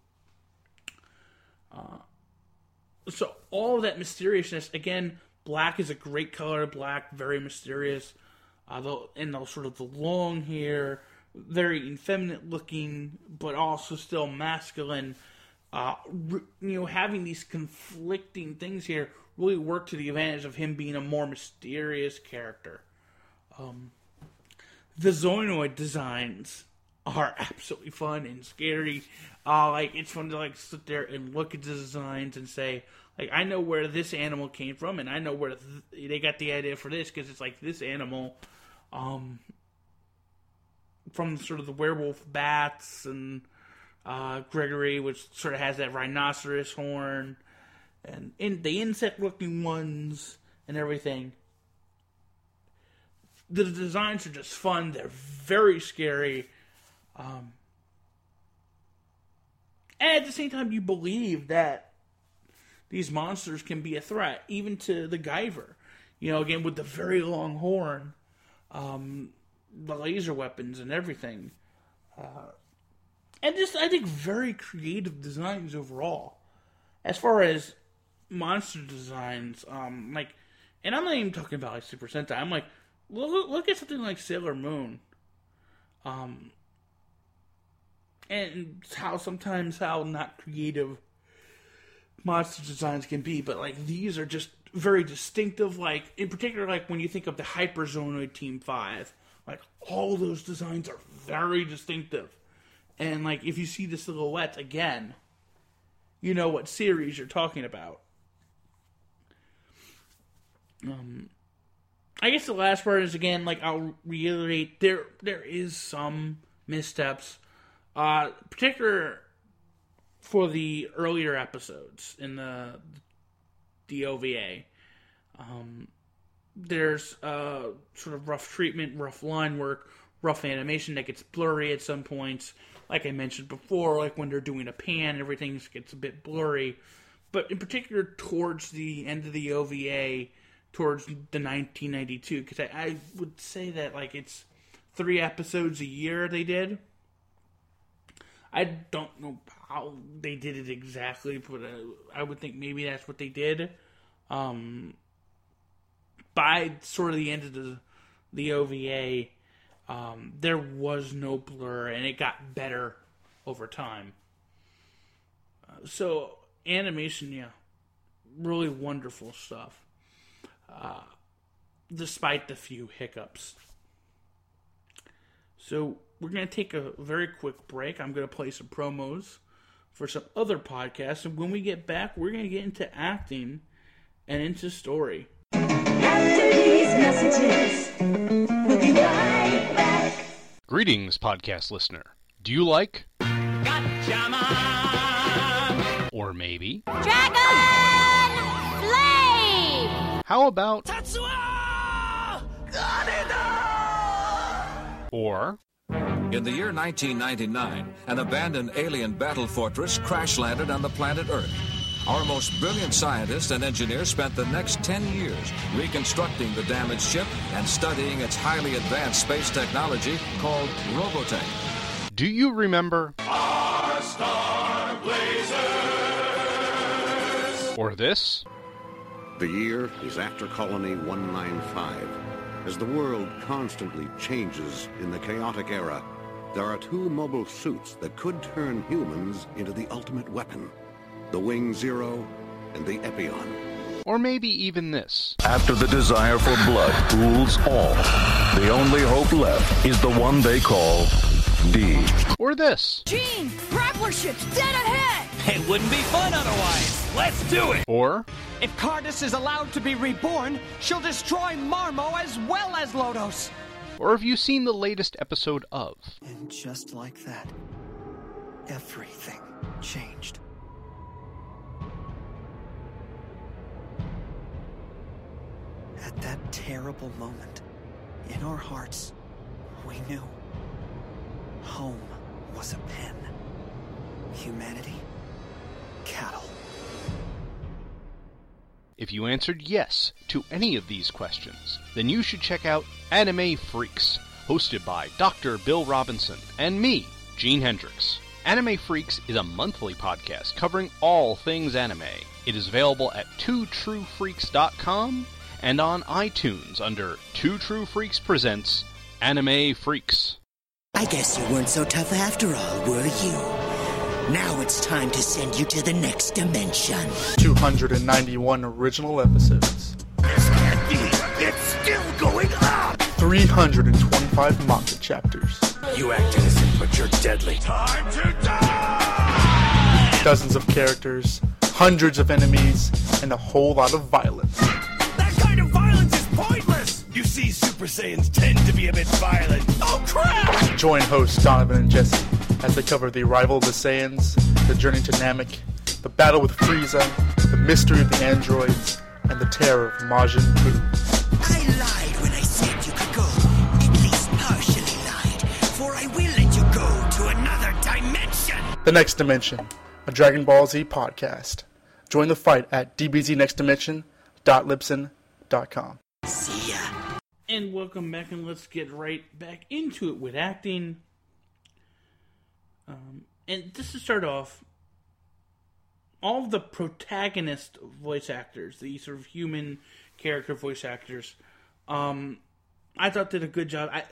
Uh, so all of that mysteriousness, again, black is a great color. Black, very mysterious. Uh, the, and the sort of the long hair, very effeminate looking, but also still masculine. Uh, you know, having these conflicting things here really work to the advantage of him being a more mysterious character. Um, the Zoinoid designs are absolutely fun and scary. Uh, like, it's fun to, like, sit there and look at the designs and say, like, I know where this animal came from, and I know where th- they got the idea for this, because it's like this animal, um, from sort of the werewolf bats and uh, Gregory, which sort of has that rhinoceros horn, and in the insect-looking ones and everything. The designs are just fun. They're very scary. Um, and at the same time, you believe that these monsters can be a threat, even to the Guyver. You know, again, with the very long horn, um, the laser weapons and everything. Uh, and just, I think, very creative designs overall. As far as monster designs, um, like, and I'm not even talking about, like, Super Sentai. I'm like, look, look at something like Sailor Moon. Um, and how sometimes how not creative monster designs can be, but, like, these are just very distinctive. Like, in particular, like, when you think of the Hyperzonoid Team five, like, all those designs are very distinctive. And, like, if you see the silhouettes again, you know what series you're talking about. Um, I guess the last part is, again, like, I'll reiterate, there there is some missteps, uh, particular for the earlier episodes in the the O V A. Um, there's uh, sort of rough treatment, rough line work, rough animation that gets blurry at some points. Like I mentioned before, like when they're doing a pan, everything gets a bit blurry. But in particular, towards the end of the O V A, towards the nineteen ninety-two, because I, I would say that, like, it's three episodes a year they did. I don't know how they did it exactly, but uh, I would think maybe that's what they did. Um, by sort of the end of the, the O V A, um, there was no blur, and it got better over time. Uh, so, animation, yeah, really wonderful stuff. Uh, despite the few hiccups. So, we're going to take a very quick break. I'm going to play some promos for some other podcasts. And when we get back, we're going to get into acting and into story. After these messages, we'll be right back. Greetings, podcast listener. Do you like... Gatchaman! Or maybe... Dragon Flame! How about... Tatsuo! Or... In the year nineteen ninety-nine, an abandoned alien battle fortress crash-landed on the planet Earth. Our most brilliant scientists and engineers spent the next ten years reconstructing the damaged ship and studying its highly advanced space technology called Robotech. Do you remember... Our Star Blazers! Or this? The year is after Colony one ninety-five. As the world constantly changes in the chaotic era, there are two mobile suits that could turn humans into the ultimate weapon. The Wing Zero and the Epion. Or maybe even this. After the desire for blood rules all, the only hope left is the one they call D. Or this. Gene, grappler ship's dead ahead! It wouldn't be fun otherwise. Let's do it! Or... If Cardus is allowed to be reborn, she'll destroy Marmo as well as Lodos. Or have you seen the latest episode of... And just like that, everything changed. At that terrible moment, in our hearts, we knew home was a pen. Humanity, cattle. If you answered yes to any of these questions, then you should check out Anime Freaks, hosted by Doctor Bill Robinson and me, Gene Hendricks. Anime Freaks is a monthly podcast covering all things anime. It is available at two true freaks dot com and on iTunes under Two True Freaks Presents Anime Freaks. I guess you weren't so tough after all, were you? Now it's time to send you to the next dimension. two hundred ninety-one original episodes. This can't be. It's still going up. three hundred twenty-five manga chapters. You act innocent, but you're deadly. Time to die! Dozens of characters, hundreds of enemies, and a whole lot of violence. That kind of violence is pointless! You see, Super Saiyans tend to be a bit violent. Oh, crap! Join hosts Donovan and Jesse as they cover the arrival of the Saiyans, the journey to Namek, the battle with Frieza, the mystery of the androids, and the terror of Majin Buu. I lied when I said you could go. At least partially lied, for I will let you go to another dimension. The Next Dimension, a Dragon Ball Z podcast. Join the fight at d b z next dimension dot libsyn dot com. See ya. And welcome back, and let's get right back into it with acting. Um, and just to start off, all of the protagonist voice actors, the sort of human character voice actors, um, I thought did a good job. I,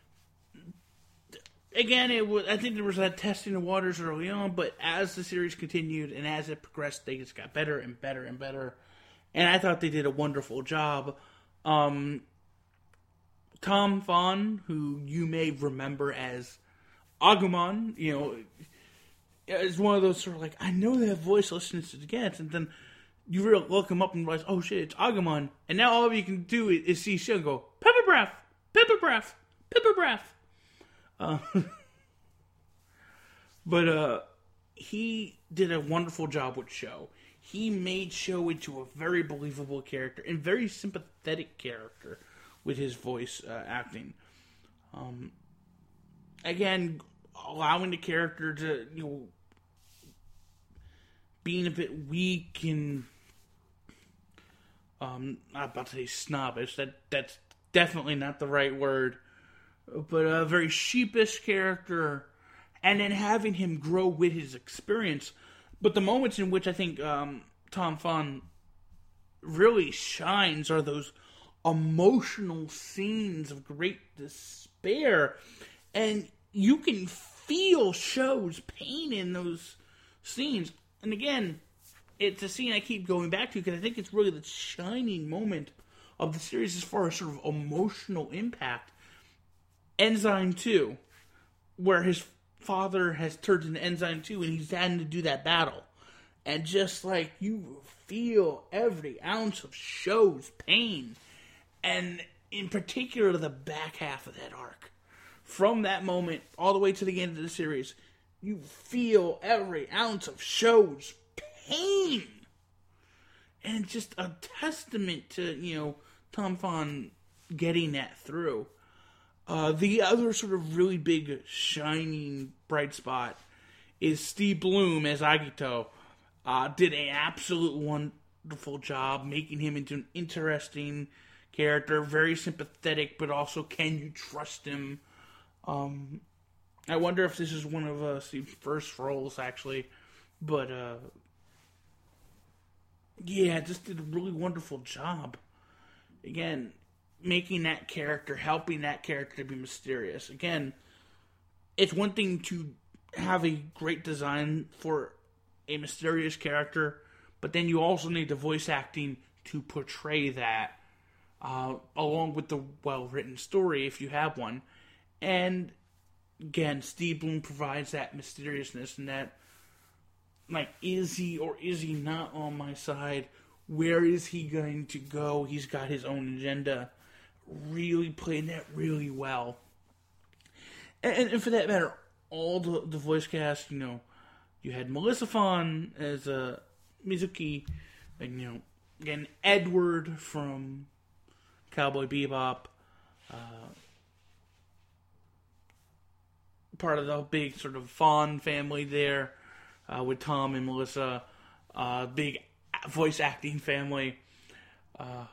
again, it was, I think there was that testing the waters early on, but as the series continued and as it progressed, they just got better and better and better. And I thought they did a wonderful job. Um, Tom Fon, who you may remember as Agumon, you know, is one of those sort of like, I know that voice listening to it again, and then you really look him up and realize, oh shit, it's Agumon. And now all you can do is, is see Shun go, Pepper Breath, Pepper Breath, Pepper Breath. Uh, but uh, he did a wonderful job with Sho. He made Sho into a very believable character and very sympathetic character with his voice uh, acting. Um, again, allowing the character to, you know, being a bit weak and um, I'm not about to say snobbish. That that's definitely not the right word. But a very sheepish character, and then having him grow with his experience. But the moments in which I think um, Tom Fon really shines are those emotional scenes of great despair. And you can feel Sho's pain in those scenes. And again, it's a scene I keep going back to because I think it's really the shining moment of the series as far as sort of emotional impact. Enzyme two, where his father has turned into Enzyme two and he's having to do that battle. And just like you feel every ounce of Sho's pain. And in particular, the back half of that arc. From that moment all the way to the end of the series, you feel every ounce of Sho's pain. And it's just a testament to, you know, Tom Fon getting that through. Uh, the other sort of really big, shining, bright spot is Steve Bloom as Agito. Uh, did an absolute wonderful job making him into an interesting character. Very sympathetic, but also can you trust him? Um, I wonder if this is one of uh, Steve's first roles, actually. But, uh, yeah, just did a really wonderful job. Again, making that character, helping that character to be mysterious. Again, it's one thing to have a great design for a mysterious character, but then you also need the voice acting to portray that, uh, along with the well-written story, if you have one. And, again, Steve Bloom provides that mysteriousness and that, like, is he or is he not on my side? Where is he going to go? He's got his own agenda. Really playing that really well. And, and for that matter, all the, the voice cast, you know, you had Melissa Fon as uh, Mizuki, and, you know, again, Edward from Cowboy Bebop, uh, part of the big sort of Fon family there, uh, with Tom and Melissa, uh, big voice acting family. Uh,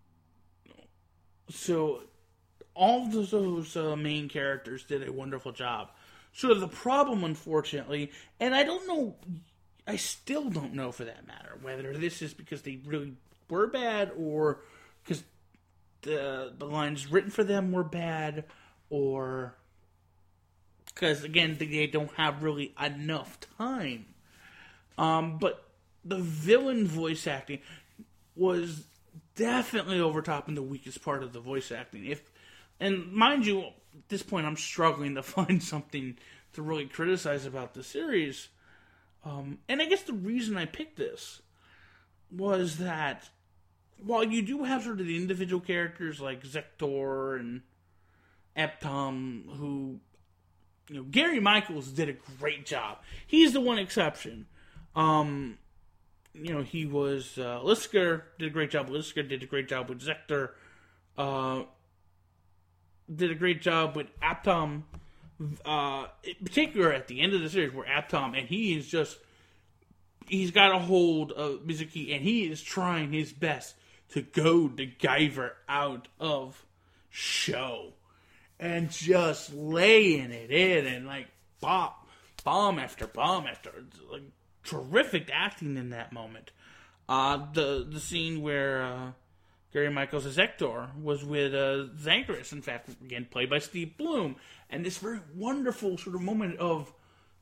so, all of those, those uh, main characters did a wonderful job. Sort of the problem, unfortunately, and I don't know, I still don't know for that matter, whether this is because they really were bad, or because the, the lines written for them were bad, or because, again, they don't have really enough time. Um, but the villain voice acting was definitely overtopping the weakest part of the voice acting. If, and mind you, at this point I'm struggling to find something to really criticize about the series. Um, and I guess the reason I picked this was that while you do have sort of the individual characters like Zector and Eptom, who you know, Gary Michaels did a great job. He's the one exception. Um, you know, he was, uh, Lisker did a great job. Lisker did a great job with Zector. Uh, did a great job with Atom. Uh, in particular at the end of the series where Atom, and he is just, he's got a hold of Mizuki, and he is trying his best to goad the Guyver out of Show. And just laying it in, and like, bomb, bomb after bomb after, like, terrific acting in that moment. Uh, the the scene where uh, Gary Michaels as Hector was with uh, Xanthorus, in fact, again, played by Steve Bloom. And this very wonderful sort of moment of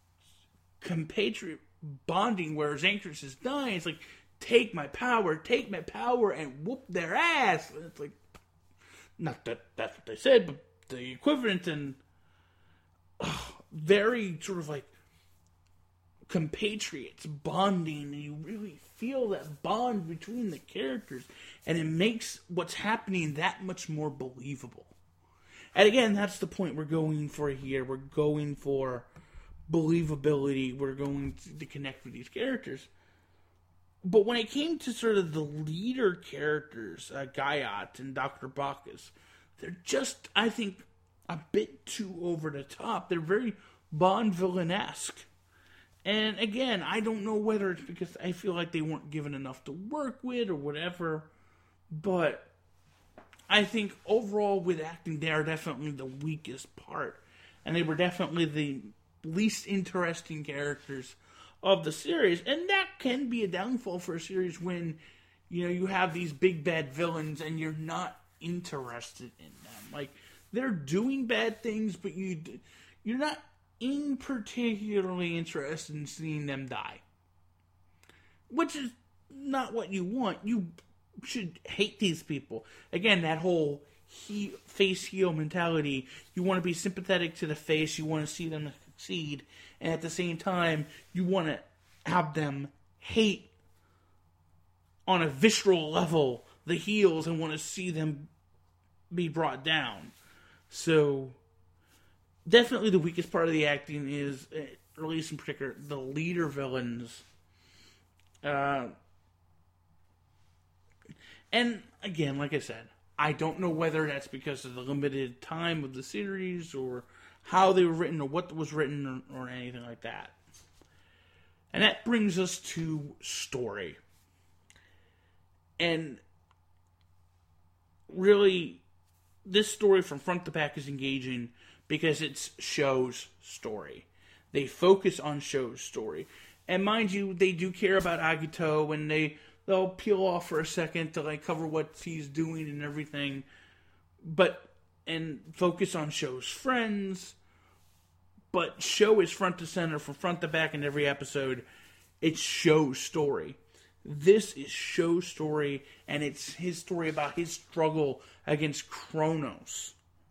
compatriot bonding where Xanthorus is dying. It's like, take my power, take my power, and whoop their ass. And it's like, not that that's what they said, but the equivalent, and oh, very sort of like compatriots bonding, and you really feel that bond between the characters, and it makes what's happening that much more believable. And again, that's the point we're going for here. We're going for believability. We're going to connect with these characters. But when it came to sort of the leader characters, uh, Guyot and Doctor Bacchus, they're just, I think, a bit too over the top. They're very Bond villain-esque. And again, I don't know whether it's because I feel like they weren't given enough to work with or whatever, but I think overall with acting, they are definitely the weakest part. And they were definitely the least interesting characters of the series. And that can be a downfall for a series when, you know, you have these big bad villains and you're not interested in them. Like, they're doing bad things, but you, you're not in particularly interested in seeing them die. Which is not what you want. You should hate these people. Again, that whole he, face heel mentality. You want to be sympathetic to the face. You want to see them succeed. And at the same time, you want to have them hate on a visceral level the heels and want to see them be brought down. So, definitely the weakest part of the acting is, at least in particular, the leader villains. Uh, and again, like I said, I don't know whether that's because of the limited time of the series or how they were written or what was written or, or anything like that. And that brings us to story. And really, this story from front to back is engaging because it's Show's story. They focus on Show's story. And mind you, they do care about Agito, and they, they'll peel off for a second to like cover what he's doing and everything. But, and focus on Show's friends. But Show is front to center from front to back in every episode. It's Show's story. This is Show's story, and it's his story about his struggle against Kronos.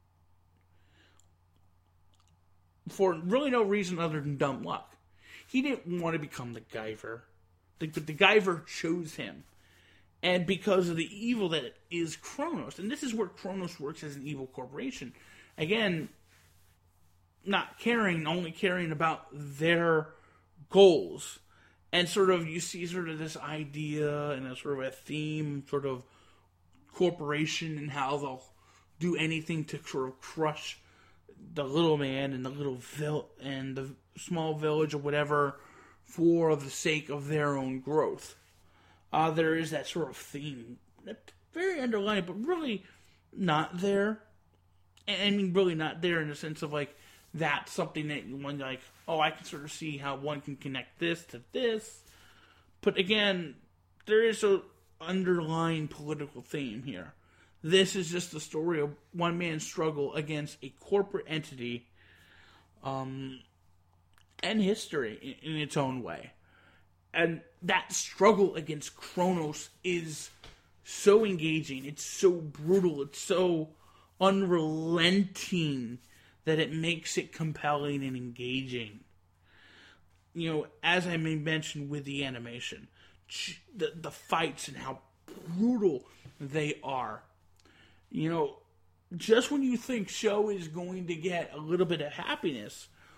For really no reason other than dumb luck. He didn't want to become the Guyver. But the, the Guyver chose him. And because of the evil that is Kronos. And this is where Kronos works as an evil corporation. Again, not caring, only caring about their goals. And sort of, you see sort of this idea and a sort of a theme, sort of corporation and how they'll do anything to sort of crush the little man and the little vil- and the small village or whatever for the sake of their own growth. Uh, there is that sort of theme, that's very underlying, but really not there. I mean, really not there in the sense of like, that's something that one like, oh, I can sort of see how one can connect this to this. But again, there is a underlying political theme here. This is just the story of one man's struggle against a corporate entity, um, and history in, in its own way. And that struggle against Kronos is so engaging. It's so brutal. It's so unrelenting that it makes it compelling and engaging. You know, as I may mention with the animation, the, the fights and how brutal they are. You know, just when you think Show is going to get a little bit of happiness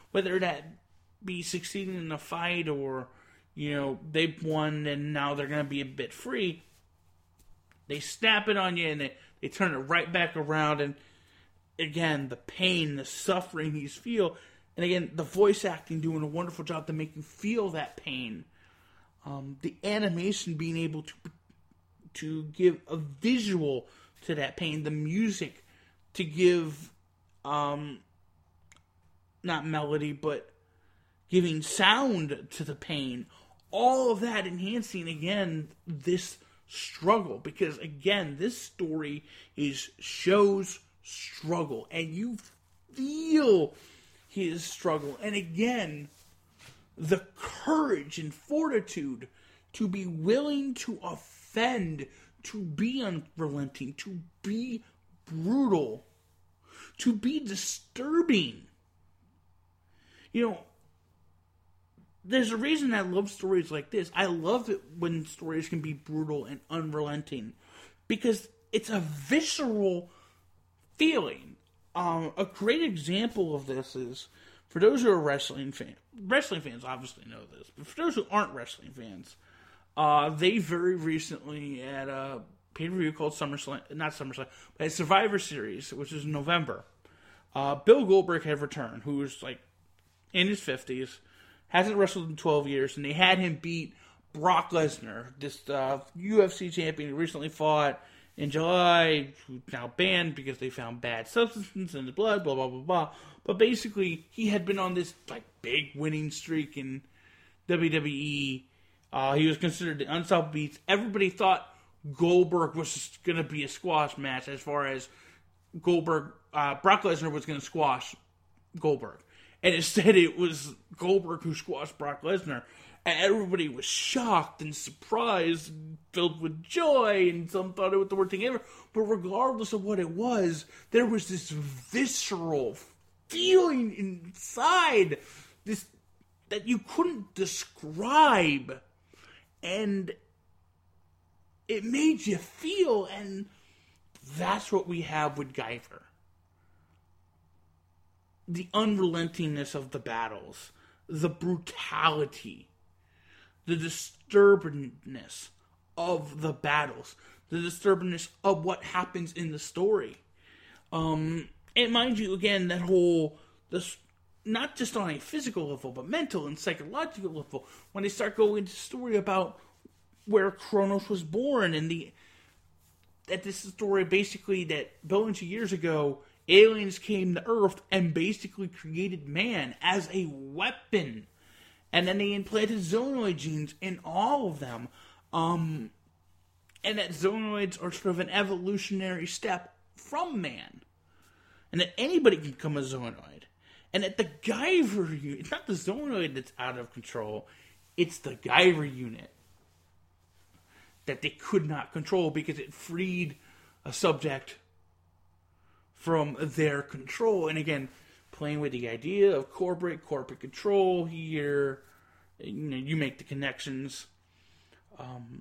whether that be succeeding in a fight or, you know, they've won and now they're going to be a bit free, they snap it on you and they, they turn it right back around. And again, the pain, the suffering you feel, and again, the voice acting doing a wonderful job to make you feel that pain. Um, the animation being able to to give a visual to that pain, the music to give, um, not melody, but giving sound to the pain. All of that enhancing, again, this struggle. Because, again, this story is Sho's struggle. And you feel his struggle. And, again, the courage and fortitude to be willing to offend, to be unrelenting, to be brutal, to be disturbing. You know, there's a reason I love stories like this. I love it when stories can be brutal and unrelenting, because it's a visceral feeling. Um, a great example of this is, for those who are wrestling fans, wrestling fans obviously know this, but for those who aren't wrestling fans, uh, they very recently at a pay-per-view called SummerSlam, not SummerSlam, but a Survivor Series, which is in November, uh, Bill Goldberg had returned, who was like in his fifties, hasn't wrestled in twelve years, and they had him beat Brock Lesnar, this uh, U F C champion who recently fought in July, who's now banned because they found bad substances in the blood, blah, blah, blah, blah. But basically, he had been on this like big winning streak in W W E. Uh, he was considered the unstoppable beast. Everybody thought Goldberg was going to be a squash match, as far as Goldberg, uh, Brock Lesnar was going to squash Goldberg. And instead, it was Goldberg who squashed Brock Lesnar. And everybody was shocked and surprised and filled with joy, and some thought it was the worst thing ever. But regardless of what it was, there was this visceral feeling inside, this that you couldn't describe. And it made you feel, and that's what we have with Guyver. The unrelentingness of the battles, the brutality, the disturbingness of the battles, the disturbingness of what happens in the story. Um, and mind you, again, that whole, this, not just on a physical level, but mental and psychological level, when they start going into the story about where Kronos was born, and the that this story basically that billions of years ago, aliens came to Earth and basically created man as a weapon. And then they implanted Zoanoid genes in all of them. Um, and that Zoanoids are sort of an evolutionary step from man. And that anybody can become a Zoanoid. And that the Guyver unit, it's not the Zoanoid that's out of control, it's the Guyver unit that they could not control because it freed a subject from their control. And again, playing with the idea of corporate, corporate control here, you know, you make the connections. Um,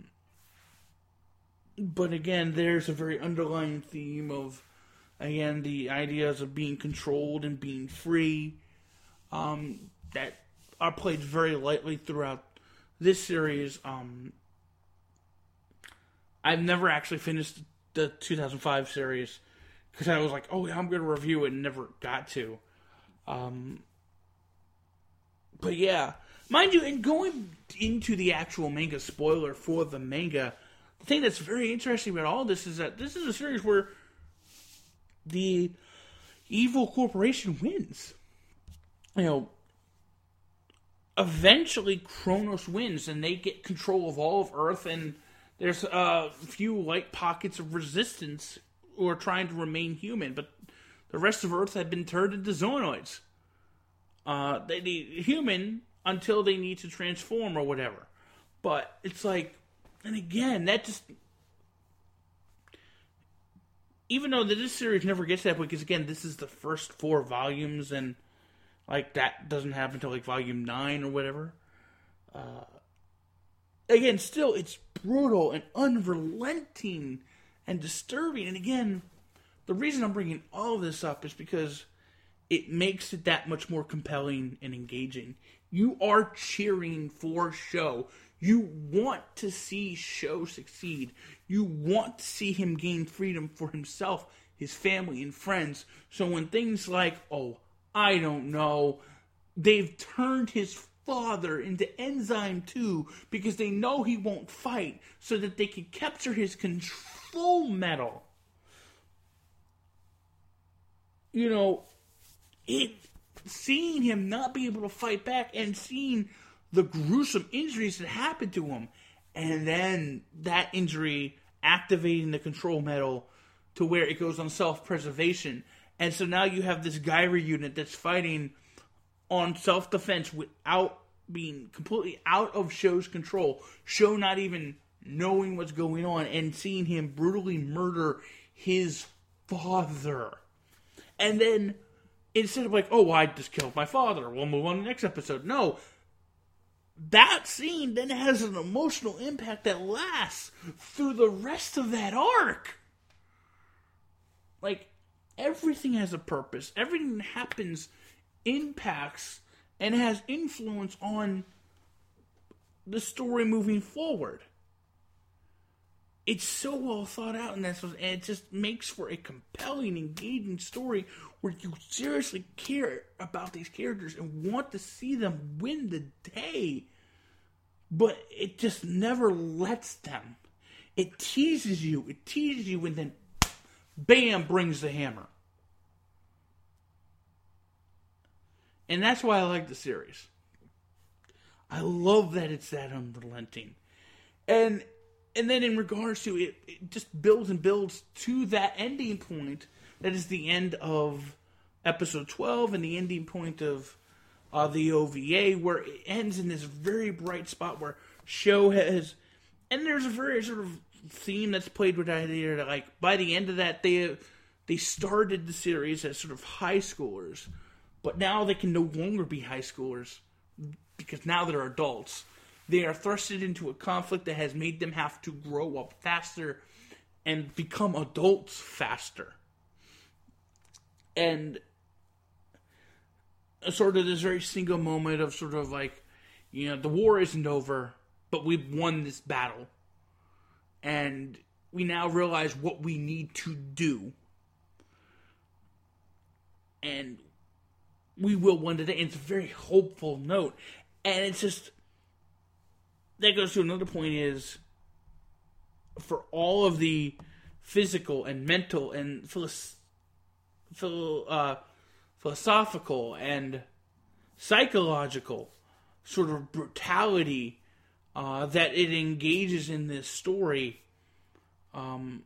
but again, there's a very underlying theme of, again, the ideas of being controlled and being free, um, that are played very lightly throughout this series. Um, I've never actually finished the two thousand five series, because I was like, oh, yeah, I'm going to review it, and never got to. Um, but yeah, mind you, in going into the actual manga spoiler for the manga, the thing that's very interesting about all this is that this is a series where the evil corporation wins. You know, eventually Kronos wins, and they get control of all of Earth, and there's a few light pockets of resistance who are trying to remain human, but the rest of Earth had been turned into Zoanoids. Uh, they need human until they need to transform or whatever. But it's like, and again, that just, even though this series never gets that way, because again, this is the first four volumes, and like that doesn't happen until like volume nine or whatever. Uh, again, still, it's brutal and unrelenting and disturbing. And again, the reason I'm bringing all of this up is because it makes it that much more compelling and engaging. You are cheering for Sho. You want to see Sho succeed. You want to see him gain freedom for himself, his family, and friends. So when things like, oh, I don't know, they've turned his father into Enzyme two because they know he won't fight so that they can capture his control metal. You know, it seeing him not be able to fight back and seeing the gruesome injuries that happened to him, and then that injury activating the control metal to where it goes on self-preservation. And so now you have this Gyra unit that's fighting on self-defense without being completely out of Sho's control. Sho not even knowing what's going on and seeing him brutally murder his father. And then instead of like, oh, well, I just killed my father, we'll move on to the next episode. No. That scene then has an emotional impact that lasts through the rest of that arc. Like, everything has a purpose. Everything that happens impacts and has influence on the story moving forward. It's so well thought out, and that's what, and it just makes for a compelling, engaging story where you seriously care about these characters and want to see them win the day. But it just never lets them. It teases you. It teases you, and then bam, brings the hammer. And that's why I like the series. I love that it's that unrelenting. And and then in regards to it, it just builds and builds to that ending point that is the end of episode twelve and the ending point of uh, the O V A, where it ends in this very bright spot where Sho has... And there's a very sort of theme that's played with that idea that, like, by the end of that, they they started the series as sort of high schoolers, but now they can no longer be high schoolers because now they're adults. They are thrusted into a conflict that has made them have to grow up faster and become adults faster. And sort of this very single moment of sort of like, you know, the war isn't over, but we've won this battle. And we now realize what we need to do. And we will one day. And it's a very hopeful note. And it's just... That goes to another point is... For all of the physical and mental and philosophical... Philo- uh, philosophical and psychological sort of brutality uh, that it engages in this story, um,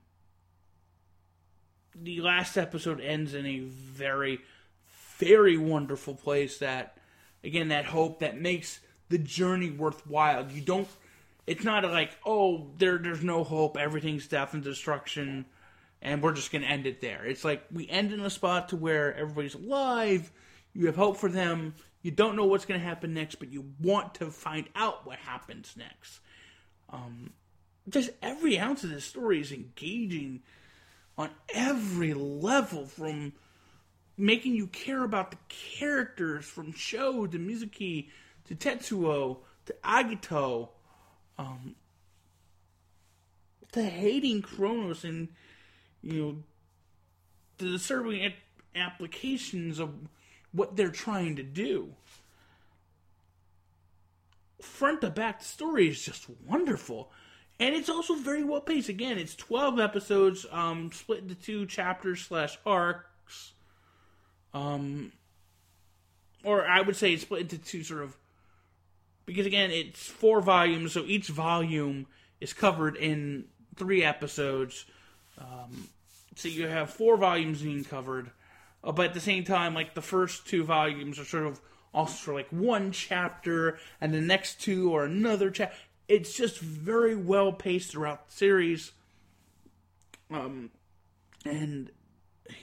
the last episode ends in a very, very wonderful place that, again, that hope that makes the journey worthwhile. You don't, it's not like, oh, there, there's no hope, everything's death and destruction, and we're just going to end it there. It's like we end in a spot to where everybody's alive, you have hope for them, you don't know what's going to happen next, but you want to find out what happens next. Um, just every ounce of this story is engaging on every level, from making you care about the characters, from Sho to Mizuki to Tetsuo to Agito, um, to hating Kronos and, you know, the disturbing ap- applications of what they're trying to do. Front to back, the story is just wonderful. And it's also very well paced. Again, it's twelve episodes, um, split into two chapters slash arcs. Um, or I would say it's split into two sort of... Because again, it's four volumes, so each volume is covered in three episodes. Um, so you have four volumes being covered. Uh, but at the same time, like, the first two volumes are sort of also for like one chapter, and the next two are another chapter. It's just very well paced throughout the series. Um, and yeah.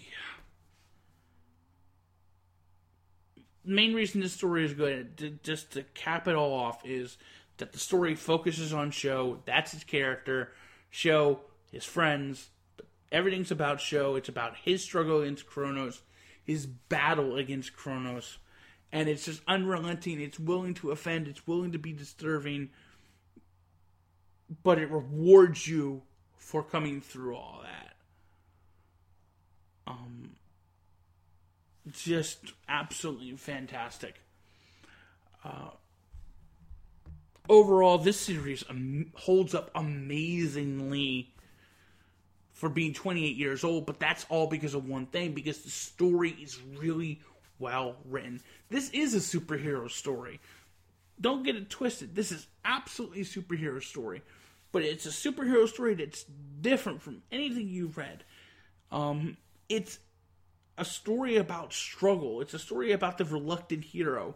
The main reason this story is good, to, just to cap it all off, is that the story focuses on Sho. That's his character. Sho, his friends. Everything's about Sho. It's about his struggle against Kronos. his battle against Kronos. And it's just unrelenting. It's willing to offend. It's willing to be disturbing. But it rewards you for coming through all that. Um, just absolutely fantastic. Uh, overall, this series um, holds up amazingly for being twenty-eight years old, but that's all because of one thing, because the story is really well written. This is a superhero story. Don't get it twisted. This is absolutely a superhero story. But it's a superhero story that's different from anything you've read. Um, it's a story about struggle. It's a story about the reluctant hero.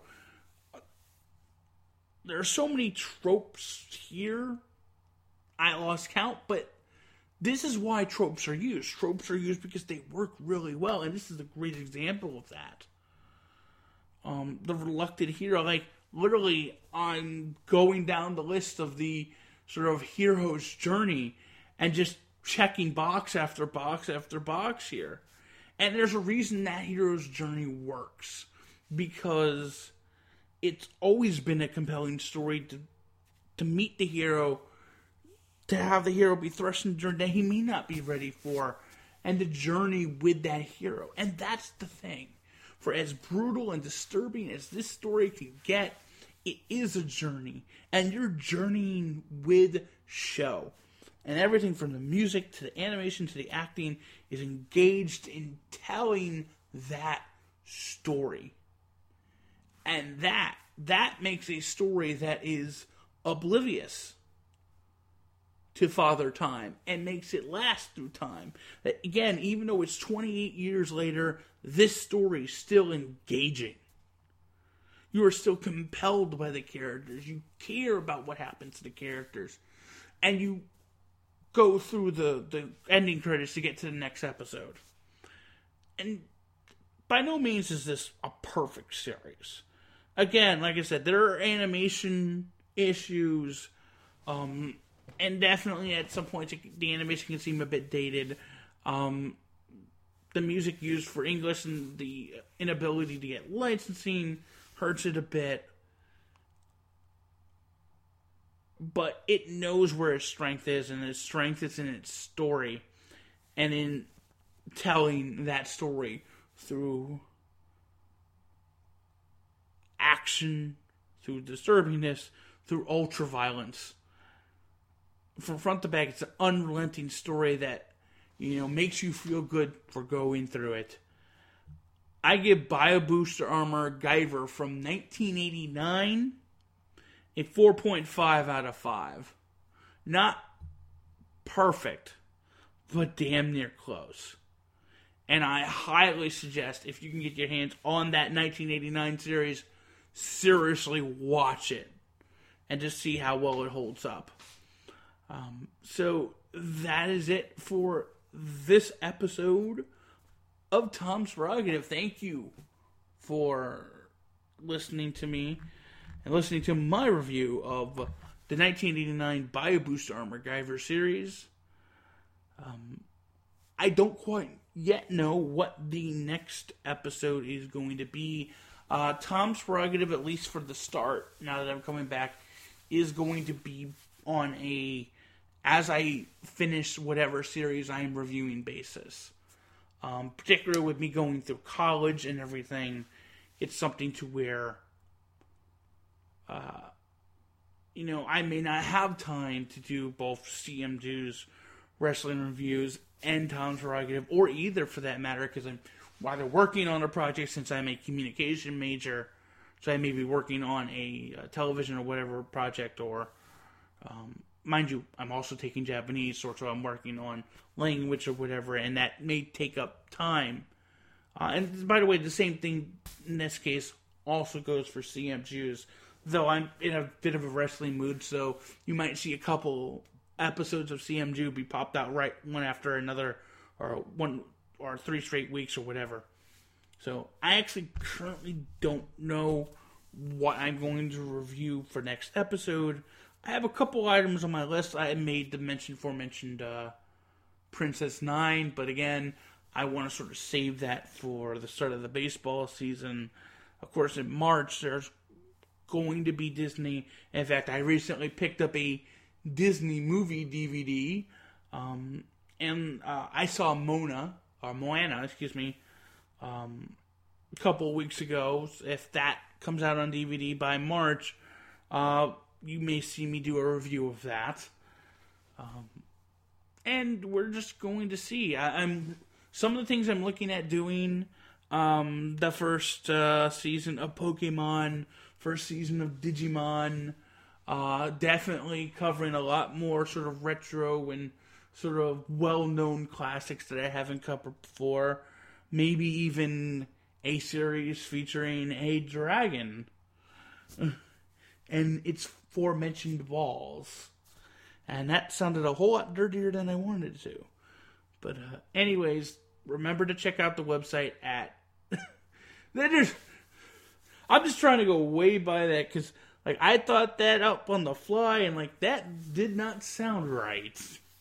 There are so many tropes here, I lost count, but this is why tropes are used. Tropes are used because they work really well, and this is a great example of that. Um, the reluctant hero, like, literally, I'm going down the list of the sort of hero's journey and just checking box after box after box here. And there's a reason that hero's journey works. Because it's always been a compelling story to to meet the hero, to have the hero be thrust into a journey that he may not be ready for, and the journey with that hero. And that's the thing. For as brutal and disturbing as this story can get, it is a journey, and you're journeying with show. And everything from the music to the animation to the acting is engaged in telling that story. And that, that makes a story that is oblivious to Father Time and makes it last through time. That, again, even though it's twenty-eight years later, this story is still engaging. You are still compelled by the characters. You care about what happens to the characters. And you go through the, the ending credits to get to the next episode. And by no means is this a perfect series. Again, like I said, there are animation issues. Um, and definitely at some points the animation can seem a bit dated. Um, the music used for English and the inability to get licensing hurts it a bit, but it knows where its strength is, and its strength is in its story, and in telling that story through action, through disturbingness, through ultra-violence. From front to back, it's an unrelenting story that, you know, makes you feel good for going through it. I give Bio Booster Armor Guyver from nineteen eighty-nine a four point five out of five. Not perfect, but damn near close. And I highly suggest, if you can get your hands on that nineteen eighty-nine series, seriously watch it and just see how well it holds up. Um, so that is it for this episode of Tom's Prerogative. Thank you for listening to me and listening to my review of the nineteen eighty-nine Bio Booster Armor Guyver series. Um, I don't quite yet know what the next episode is going to be. Uh, Tom's Prerogative, at least for the start, now that I'm coming back, is going to be on a as I finish whatever series I'm reviewing basis. Um, particularly with me going through college and everything, it's something to where, uh, you know, I may not have time to do both C M Dew's wrestling reviews and Tom's Prerogative, or either for that matter, because I'm either working on a project since I'm a communication major, so I may be working on a, a television or whatever project, or, um, mind you, I'm also taking Japanese, so I'm working on language or whatever, and that may take up time. Uh, and by the way, the same thing in this case also goes for C M Dew's, though I'm in a bit of a wrestling mood, so you might see a couple episodes of C M Dew be popped out right one after another, or one or three straight weeks or whatever. So I actually currently don't know what I'm going to review for next episode. I have a couple items on my list. I made the mentioned, aforementioned uh, Princess Nine, but again, I want to sort of save that for the start of the baseball season. Of course, in March, there's going to be Disney. In fact, I recently picked up a Disney movie D V D, um, and uh, I saw Mona, or Moana, excuse me, um, a couple of weeks ago. If that comes out on D V D by March, uh, you may see me do a review of that. Um, and we're just going to see. I, I'm some of the things I'm looking at doing. Um, the first uh, season of Pokemon, first season of Digimon. Uh, definitely covering a lot more sort of retro and sort of well-known classics that I haven't covered before. Maybe even a series featuring a dragon and its aforementioned balls. And that sounded a whole lot dirtier than I wanted it to. But uh, anyways, remember to check out the website at... just... I'm just trying to go way by that because like I thought that up on the fly and like that did not sound right.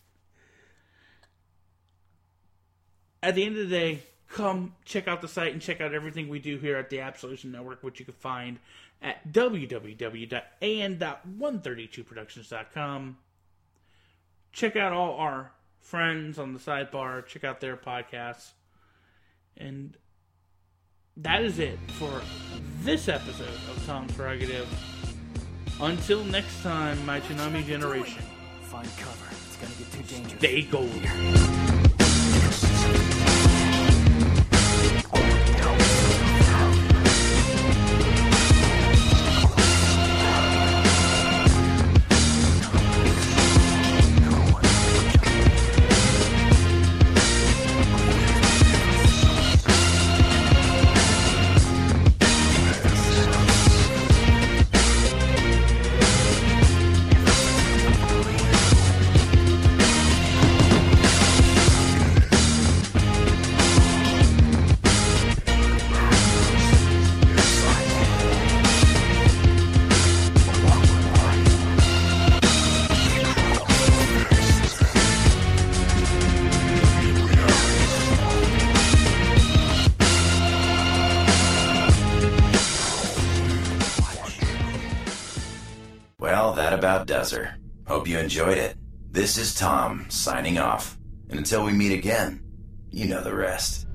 At the end of the day, come check out the site and check out everything we do here at the Absolution Network, which you can find at w w w dot a n dot one thirty-two productions dot com. Check out all our friends on the sidebar. Check out their podcasts. And that is it for this episode of Tom's Prerogative. Until next time, my Toonami generation. Find cover. It's gonna get too dangerous. Stay gold. About does her. Hope you enjoyed it. This is Tom, signing off. And until we meet again, you know the rest.